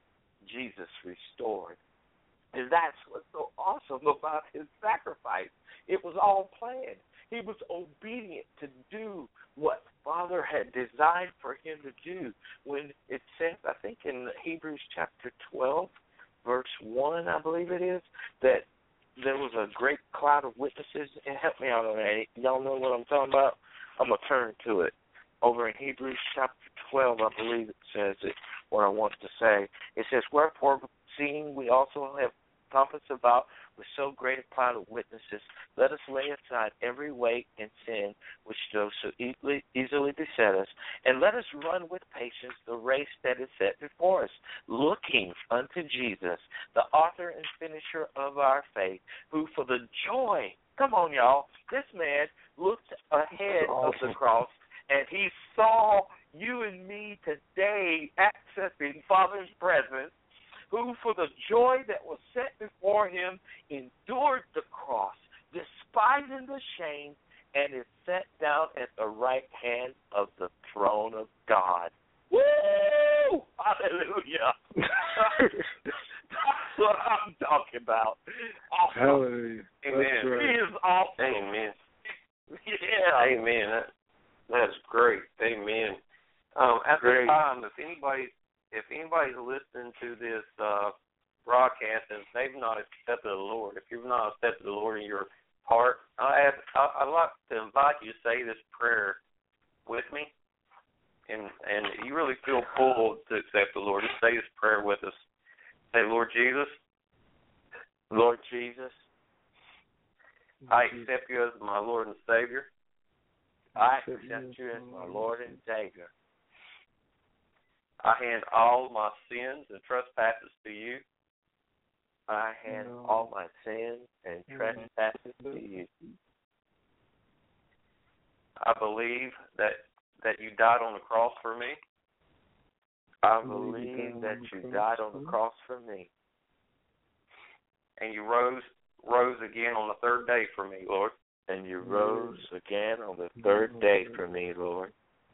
Jesus restored. And that's what's so awesome about His sacrifice. It was all planned. He was obedient to do what Father had designed for Him to do. When it says, I think in Hebrews chapter twelve, verse one, I believe it is, that there was a great cloud of witnesses. And help me out on that. Y'all know what I'm talking about? I'm going to turn to it. Over in Hebrews chapter twelve, I believe it says it, what I want to say. It says, wherefore, seeing we also have compass about with so great a cloud of witnesses, let us lay aside every weight and sin which does so easily, easily beset us, and let us run with patience the race that is set before us, looking unto Jesus, the author and finisher of our faith, who for the joy, come on, y'all, this man looked ahead of the cross, and he saw you and me today accessing Father's presence, who for the joy that was set before him endured the cross, despising the shame, and is set down at the right hand of the throne of God. Woo! Hallelujah! That's what I'm talking about. Awesome. Hallelujah. Amen. Right. He is awesome. Amen. Yeah. Amen. That, that's great. Amen. Um, at Great. the time, if anybody, if anybody's listening to this uh, broadcast and they've not accepted the Lord, if you've not accepted the Lord in your heart, I have, I, I'd like to invite you to say this prayer with me, and and you really feel pulled to accept the Lord. Just say this prayer with us. Say, Lord Jesus, Lord Jesus, I accept you as my Lord and Savior. I accept you as my Lord and Savior. I hand all my sins and trespasses to you. I hand all my sins and trespasses to you. I believe that that you died on the cross for me. I believe that you died on the cross for me. And you rose rose again on the third day for me, Lord. And you rose again on the third day for me, Lord.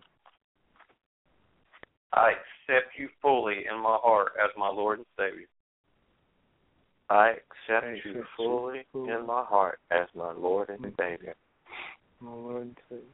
I accept you fully in my heart as my Lord and Savior. I accept you fully in my heart as my Lord and Savior. My Lord and Savior.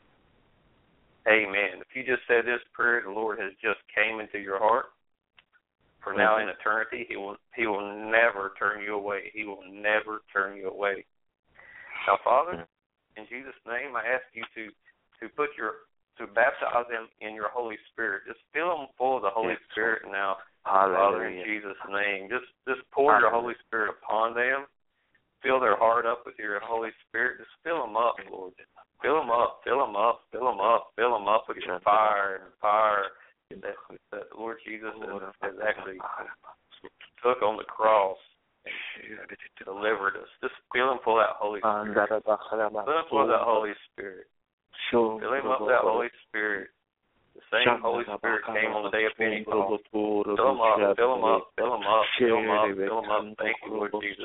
Amen. If you just said this prayer, the Lord has just came into your heart. For now in eternity, He will He will never turn you away. He will never turn you away. Now, Father, in Jesus' name, I ask you to to put your to baptize them in your Holy Spirit. Just fill them full of the Holy yes. Spirit now, Hallelujah. Father, in Jesus' name. Just just pour Hallelujah. Your Holy Spirit upon them. Fill their heart up with your Holy Spirit. Just fill them up, Lord. Fill them up, fill them up, fill them up, fill them up with your fire and fire that, that Lord Jesus has, has actually took on the cross and delivered us. Just fill them full of that Holy Spirit. Fill them full of that Holy Spirit. Fill him up with that Holy Spirit. The same Holy Spirit came on the day of Pentecost. Fill them up, fill them up, fill them up, fill them up, fill them up. Thank you, Lord Jesus.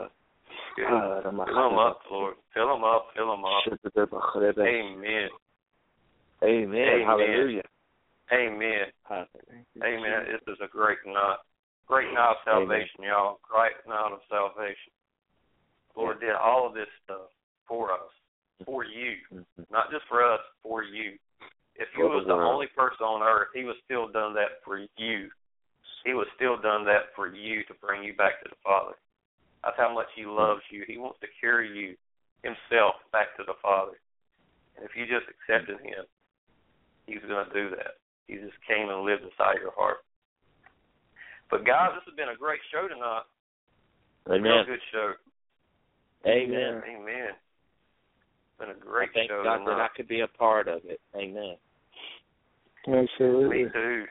Fill them up, Lord. Fill them up, fill them up. Amen. Amen. Hallelujah. Amen. Amen. This is a great night. Great night of salvation, y'all. Great night of salvation. Lord did all of this stuff for us. For you, not just for us, for you. If He was the only person on earth, He was still done that for you. He was still done that for you to bring you back to the Father. That's how much He loves you. He wants to carry you Himself back to the Father. And if you just accepted Him, He's going to do that. He just came and lived inside your heart. But guys, this has been a great show tonight. Amen. Real good show. Amen. Amen. Been a great I thank show God tonight. that I could be a part of it. Amen. Absolutely. Me too.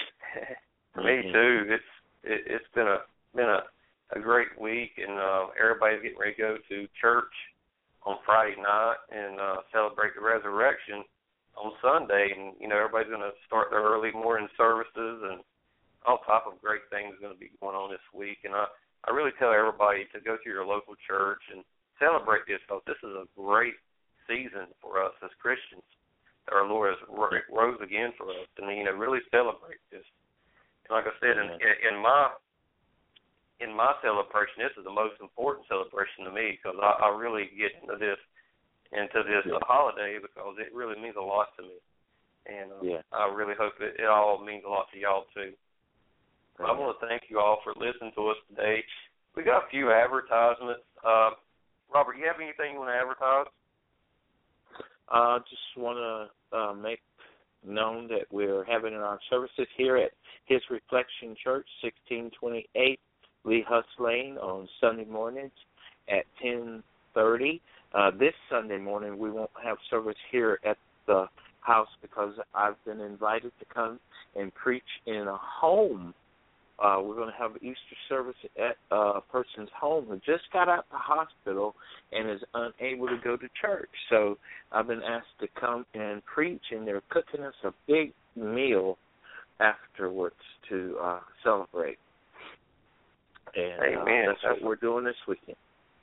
Me too. It's it, it's been a been a, a great week, and uh, everybody's getting ready to go to church on Friday night and uh, celebrate the resurrection on Sunday. And you know, everybody's going to start their early morning services, and all type of great things are going to be going on this week. And I I really tell everybody to go to your local church and celebrate this, because this is a great season for us as Christians. Our Lord has rose again for us, and you know, really celebrate this. And like I said, in, in my in my celebration, this is the most important celebration to me, because I, I really get into this into this yeah. holiday because it really means a lot to me, and uh, yeah. I really hope it, it all means a lot to y'all too. But I want to thank you all for listening to us today. We got a few advertisements. Uh, Robert, you have anything you want to advertise? I uh, just want to uh, make known that we're having our services here at His Reflection Church, sixteen twenty-eight Lee Huss Lane on Sunday mornings at ten thirty. Uh, this Sunday morning we won't have service here at the house because I've been invited to come and preach in a home. Uh, we're going to have Easter service at uh, a person's home who just got out the hospital and is unable to go to church. So I've been asked to come and preach, and they're cooking us a big meal afterwards to uh, celebrate. And Amen. Uh, that's, that's what we're doing this weekend.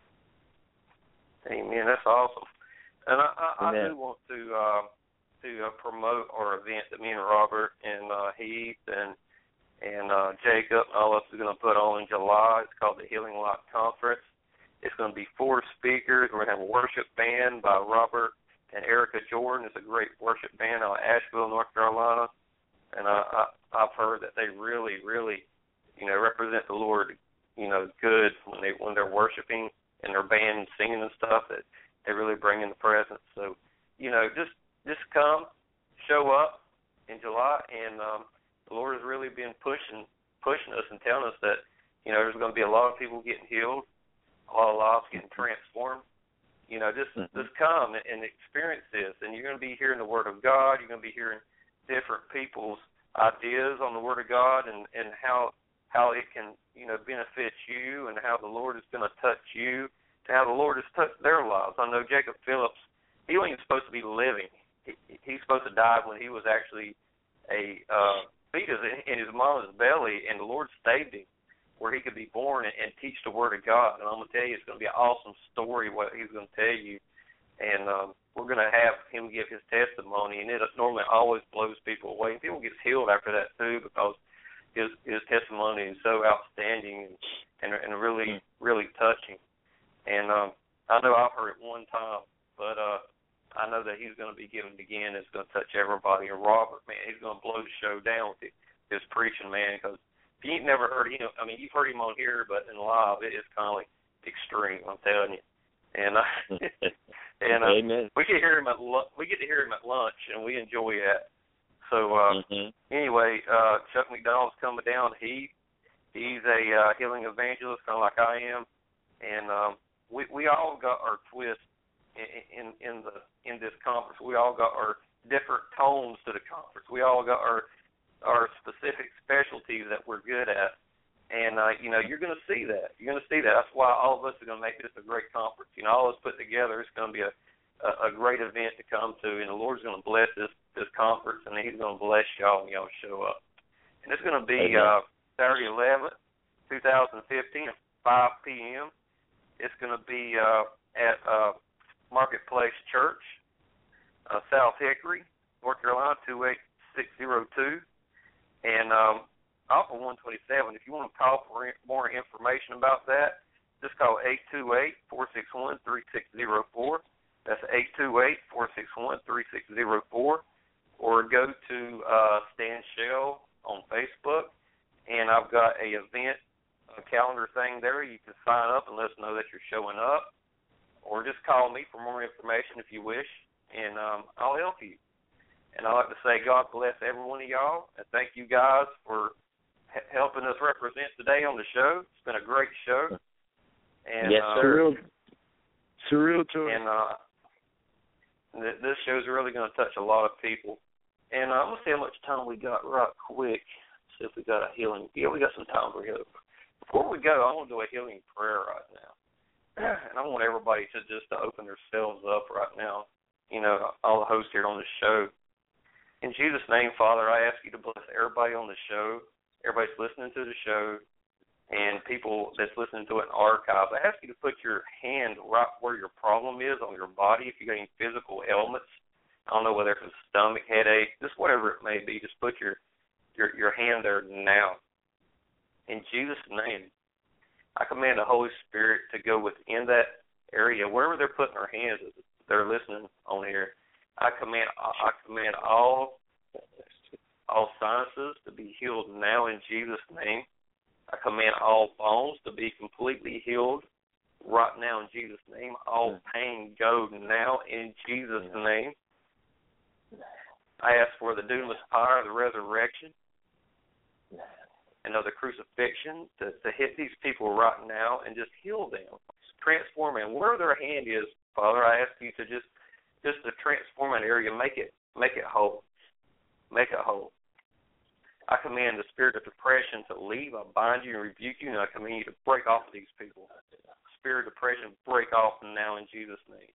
Amen. That's awesome. And I, I, I Amen. do want to uh, to uh, promote our event that me and Robert and uh, Heath and and uh, Jacob and all of us are going to put on in July. It's called the Healing Light Conference. It's going to be four speakers. We're going to have a worship band by Robert and Erica Jordan. It's a great worship band out of Asheville, North Carolina. And I, I, I've heard that they really, really, you know, represent the Lord, you know, good when they when they're worshiping and their band and singing and stuff. That they really bring in the presence. So, you know, just just come, show up in July, and um, the Lord has really been pushing pushing us and telling us that, you know, there's going to be a lot of people getting healed, a lot of lives getting transformed. You know, just mm-hmm. just come and experience this, and you're going to be hearing the Word of God. You're going to be hearing different people's ideas on the Word of God and, and how how it can, you know, benefit you, and how the Lord is going to touch you, to how the Lord has touched their lives. I know Jacob Phillips, he wasn't even supposed to be living. He, he's supposed to die when he was actually a uh, fetus in his mom's belly, and the Lord saved him where he could be born and, and teach the Word of God. And I'm going to tell you, it's going to be an awesome story what he's going to tell you. And um, we're going to have him give his testimony, and it normally always blows people away. And people get healed after that, too, because his his testimony is so outstanding and, and, and really, really touching. And um, I know I've heard it one time, but uh, I know that he's going to be giving it again. It's going to touch everybody. And Robert, man, he's going to blow the show down with his preaching, man, because if you've never heard him, I mean, you've heard him on here, but in live, it is kind of like extreme, I'm telling you. And uh, and uh, Amen. we get to hear him at lu- we get to hear him at lunch, and we enjoy that. So uh, mm-hmm. anyway, uh, Chuck McDonald's coming down. He he's a uh, healing evangelist, kind of like I am, and um, we we all got our twist in, in in the in this conference. We all got our different tones to the conference. We all got our our specific specialties that we're good at. And, uh, you know, you're going to see that. You're going to see that. That's why all of us are going to make this a great conference. You know, all of us put together, it's going to be a, a, a great event to come to, and the Lord's going to bless this, this conference, and he's going to bless y'all when y'all show up. And it's going to be uh, Saturday eleventh, twenty fifteen, at five p.m. It's going to be uh, at uh, Marketplace Church, uh, South Hickory, North Carolina, two eight six zero two. And um, off of one twenty-seven, if you want to call for more information about that, just call eight two eight, four six one, three six zero four. That's eight two eight, four six one, three six zero four. Or go to uh, Stan Shell on Facebook, and I've got a event a calendar thing there. You can sign up and let us know that you're showing up. Or just call me for more information if you wish, and um, I'll help you. And I'd like to say God bless every one of y'all, and thank you guys for helping us represent today on the show. It's been a great show. And, yes, uh, sir. Surreal, surreal to And uh, th- this show's really going to touch a lot of people. And uh, I'm going to see how much time we got right quick. See if we got a healing. Yeah, we got some time for healing. Before we go, I want to do a healing prayer right now. And I want everybody to just to open themselves up right now. You know, all the hosts here on the show. In Jesus' name, Father, I ask you to bless everybody on the show, everybody's listening to the show, and people that's listening to it in archives. I ask you to put your hand right where your problem is on your body. If you got any physical ailments, I don't know whether it's a stomach, headache, just whatever it may be, just put your, your, your hand there now. In Jesus' name, I command the Holy Spirit to go within that area, wherever they're putting their hands, they're listening on here. I command I command all all sinuses to be healed now in Jesus' name. I command all bones to be completely healed right now in Jesus' name. All pain go now in Jesus' name. I ask for the dunamis power of the resurrection. and of the crucifixion to, to hit these people right now and just heal them, transform them. Where their hand is, Father, I ask you to just just to transform an area, make it make it whole, make it whole. I command the spirit of depression to leave. I bind you and rebuke you, and I command you to break off of these people. Spirit of depression, break off now in Jesus' name.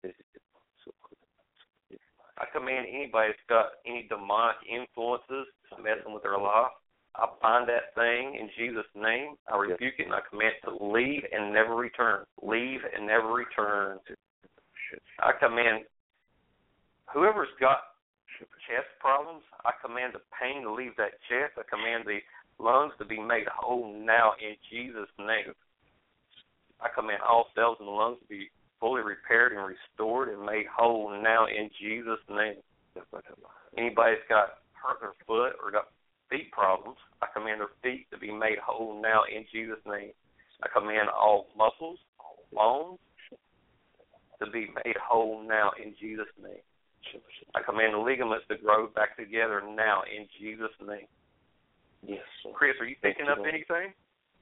I command anybody that's got any demonic influences messing with their life, I bind that thing in Jesus' name. I rebuke it, and I command it to leave and never return. Leave and never return. I command whoever's got chest problems, I command the pain to leave that chest. I command the lungs to be made whole now in Jesus' name. I command all cells in the lungs to be fully repaired and restored and made whole now in Jesus' name. Anybody that's got hurt their foot or got feet problems, I command their feet to be made whole now in Jesus' name. I command all muscles, all bones to be made whole now in Jesus' name. I command the ligaments to grow back together now in Jesus' name. Yes. Chris, are you picking up anything?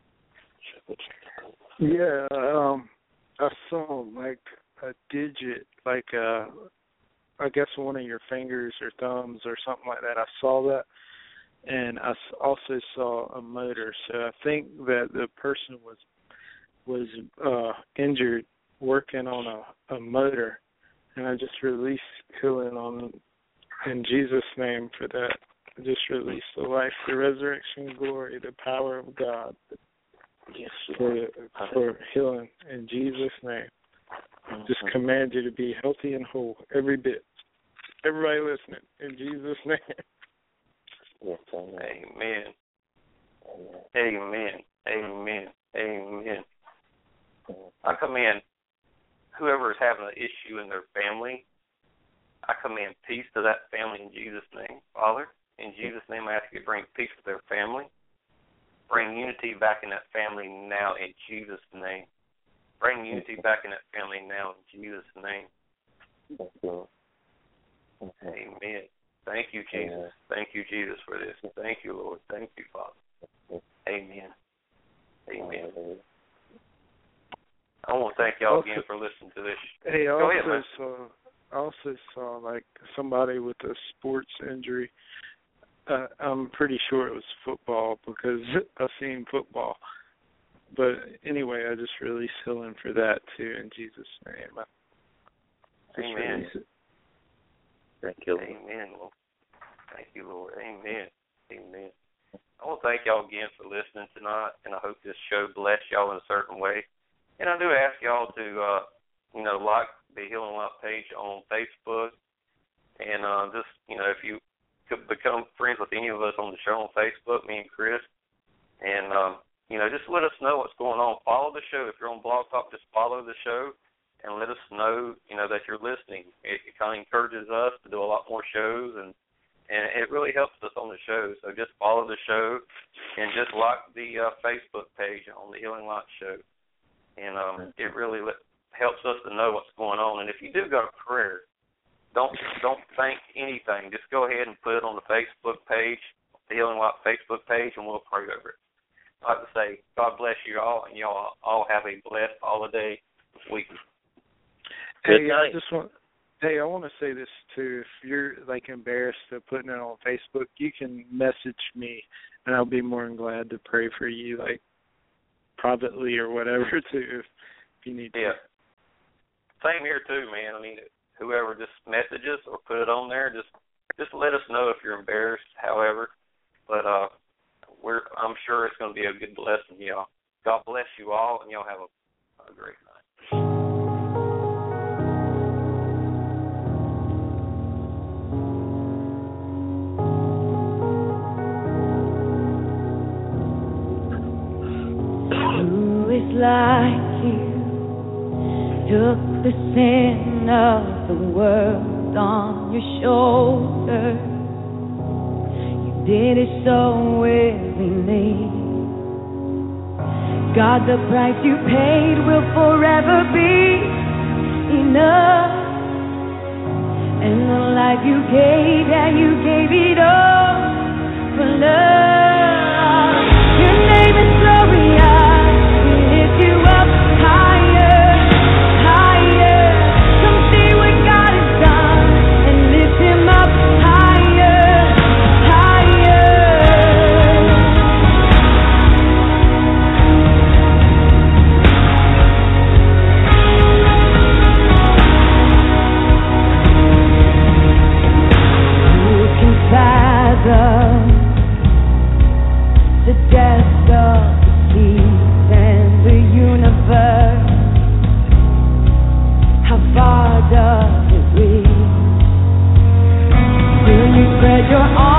Yeah, um, I saw like a digit, like uh, I guess one of your fingers or thumbs or something like that. I saw that, and I also saw a motor. So I think that the person was was uh, injured working on a, a motor, and I just released healing on in Jesus' name for that. I just released the life, the resurrection, glory, the power of God. Yes, for, for healing in Jesus' name. Mm-hmm. Just command you to be healthy and whole, every bit. Everybody listening, in Jesus' name. Yes, amen. Amen. Amen. Amen. I command whoever is having an issue in their family, I command peace to that family in Jesus' name. Father, in Jesus' name, I ask you to bring peace to their family. Bring unity back in that family now in Jesus' name. Bring unity back in that family now in Jesus' name. Amen. Thank you, Jesus. Thank you, Jesus, for this. Thank you, Lord. Thank you, Father. Amen. Amen. I want to thank y'all again for listening to this. Hey, I Go also ahead, man. saw, I also saw like somebody with a sports injury. Uh, I'm pretty sure it was football because I've seen football. But anyway, I just released healing for that too in Jesus' name. Amen. Thank you. Amen, Lord. Thank you, Lord. Amen. Amen. I want to thank y'all again for listening tonight, and I hope this show blessed y'all in a certain way. And I do ask y'all to, uh, you know, like the Healing Light page on Facebook, and uh, just, you know, if you could become friends with any of us on the show on Facebook, me and Chris, and, um, you know, just let us know what's going on. Follow the show. If you're on Blog Talk, just follow the show and let us know, you know, that you're listening. It, it kind of encourages us to do a lot more shows, and, and it really helps us on the show. So just follow the show and just like the uh, Facebook page on the Healing Light Show. And um, it really let, helps us to know what's going on. And if you do go to prayer, Don't don't think anything. Just go ahead and put it on the Facebook page, the Healing Light Facebook page, and we'll pray over it. I'd like to say, God bless you all, and y'all all have a blessed holiday week. Hey, I just want. Hey, I want to say this too. If you're like embarrassed of putting it on Facebook, you can message me, and I'll be more than glad to pray for you, like privately or whatever, too, if, if you need to. Yeah. Same here too, man. I mean, whoever just messages or put it on there, just just let us know if you're embarrassed. However, but uh, we're I'm sure it's going to be a good blessing, y'all. God bless you all, and y'all have a, a great night. Who is like you? Took the sin of the world on your shoulders. You did it so willingly. God, the price you paid will forever be enough. And the life you gave, yeah, you gave it all for love. You're your arms.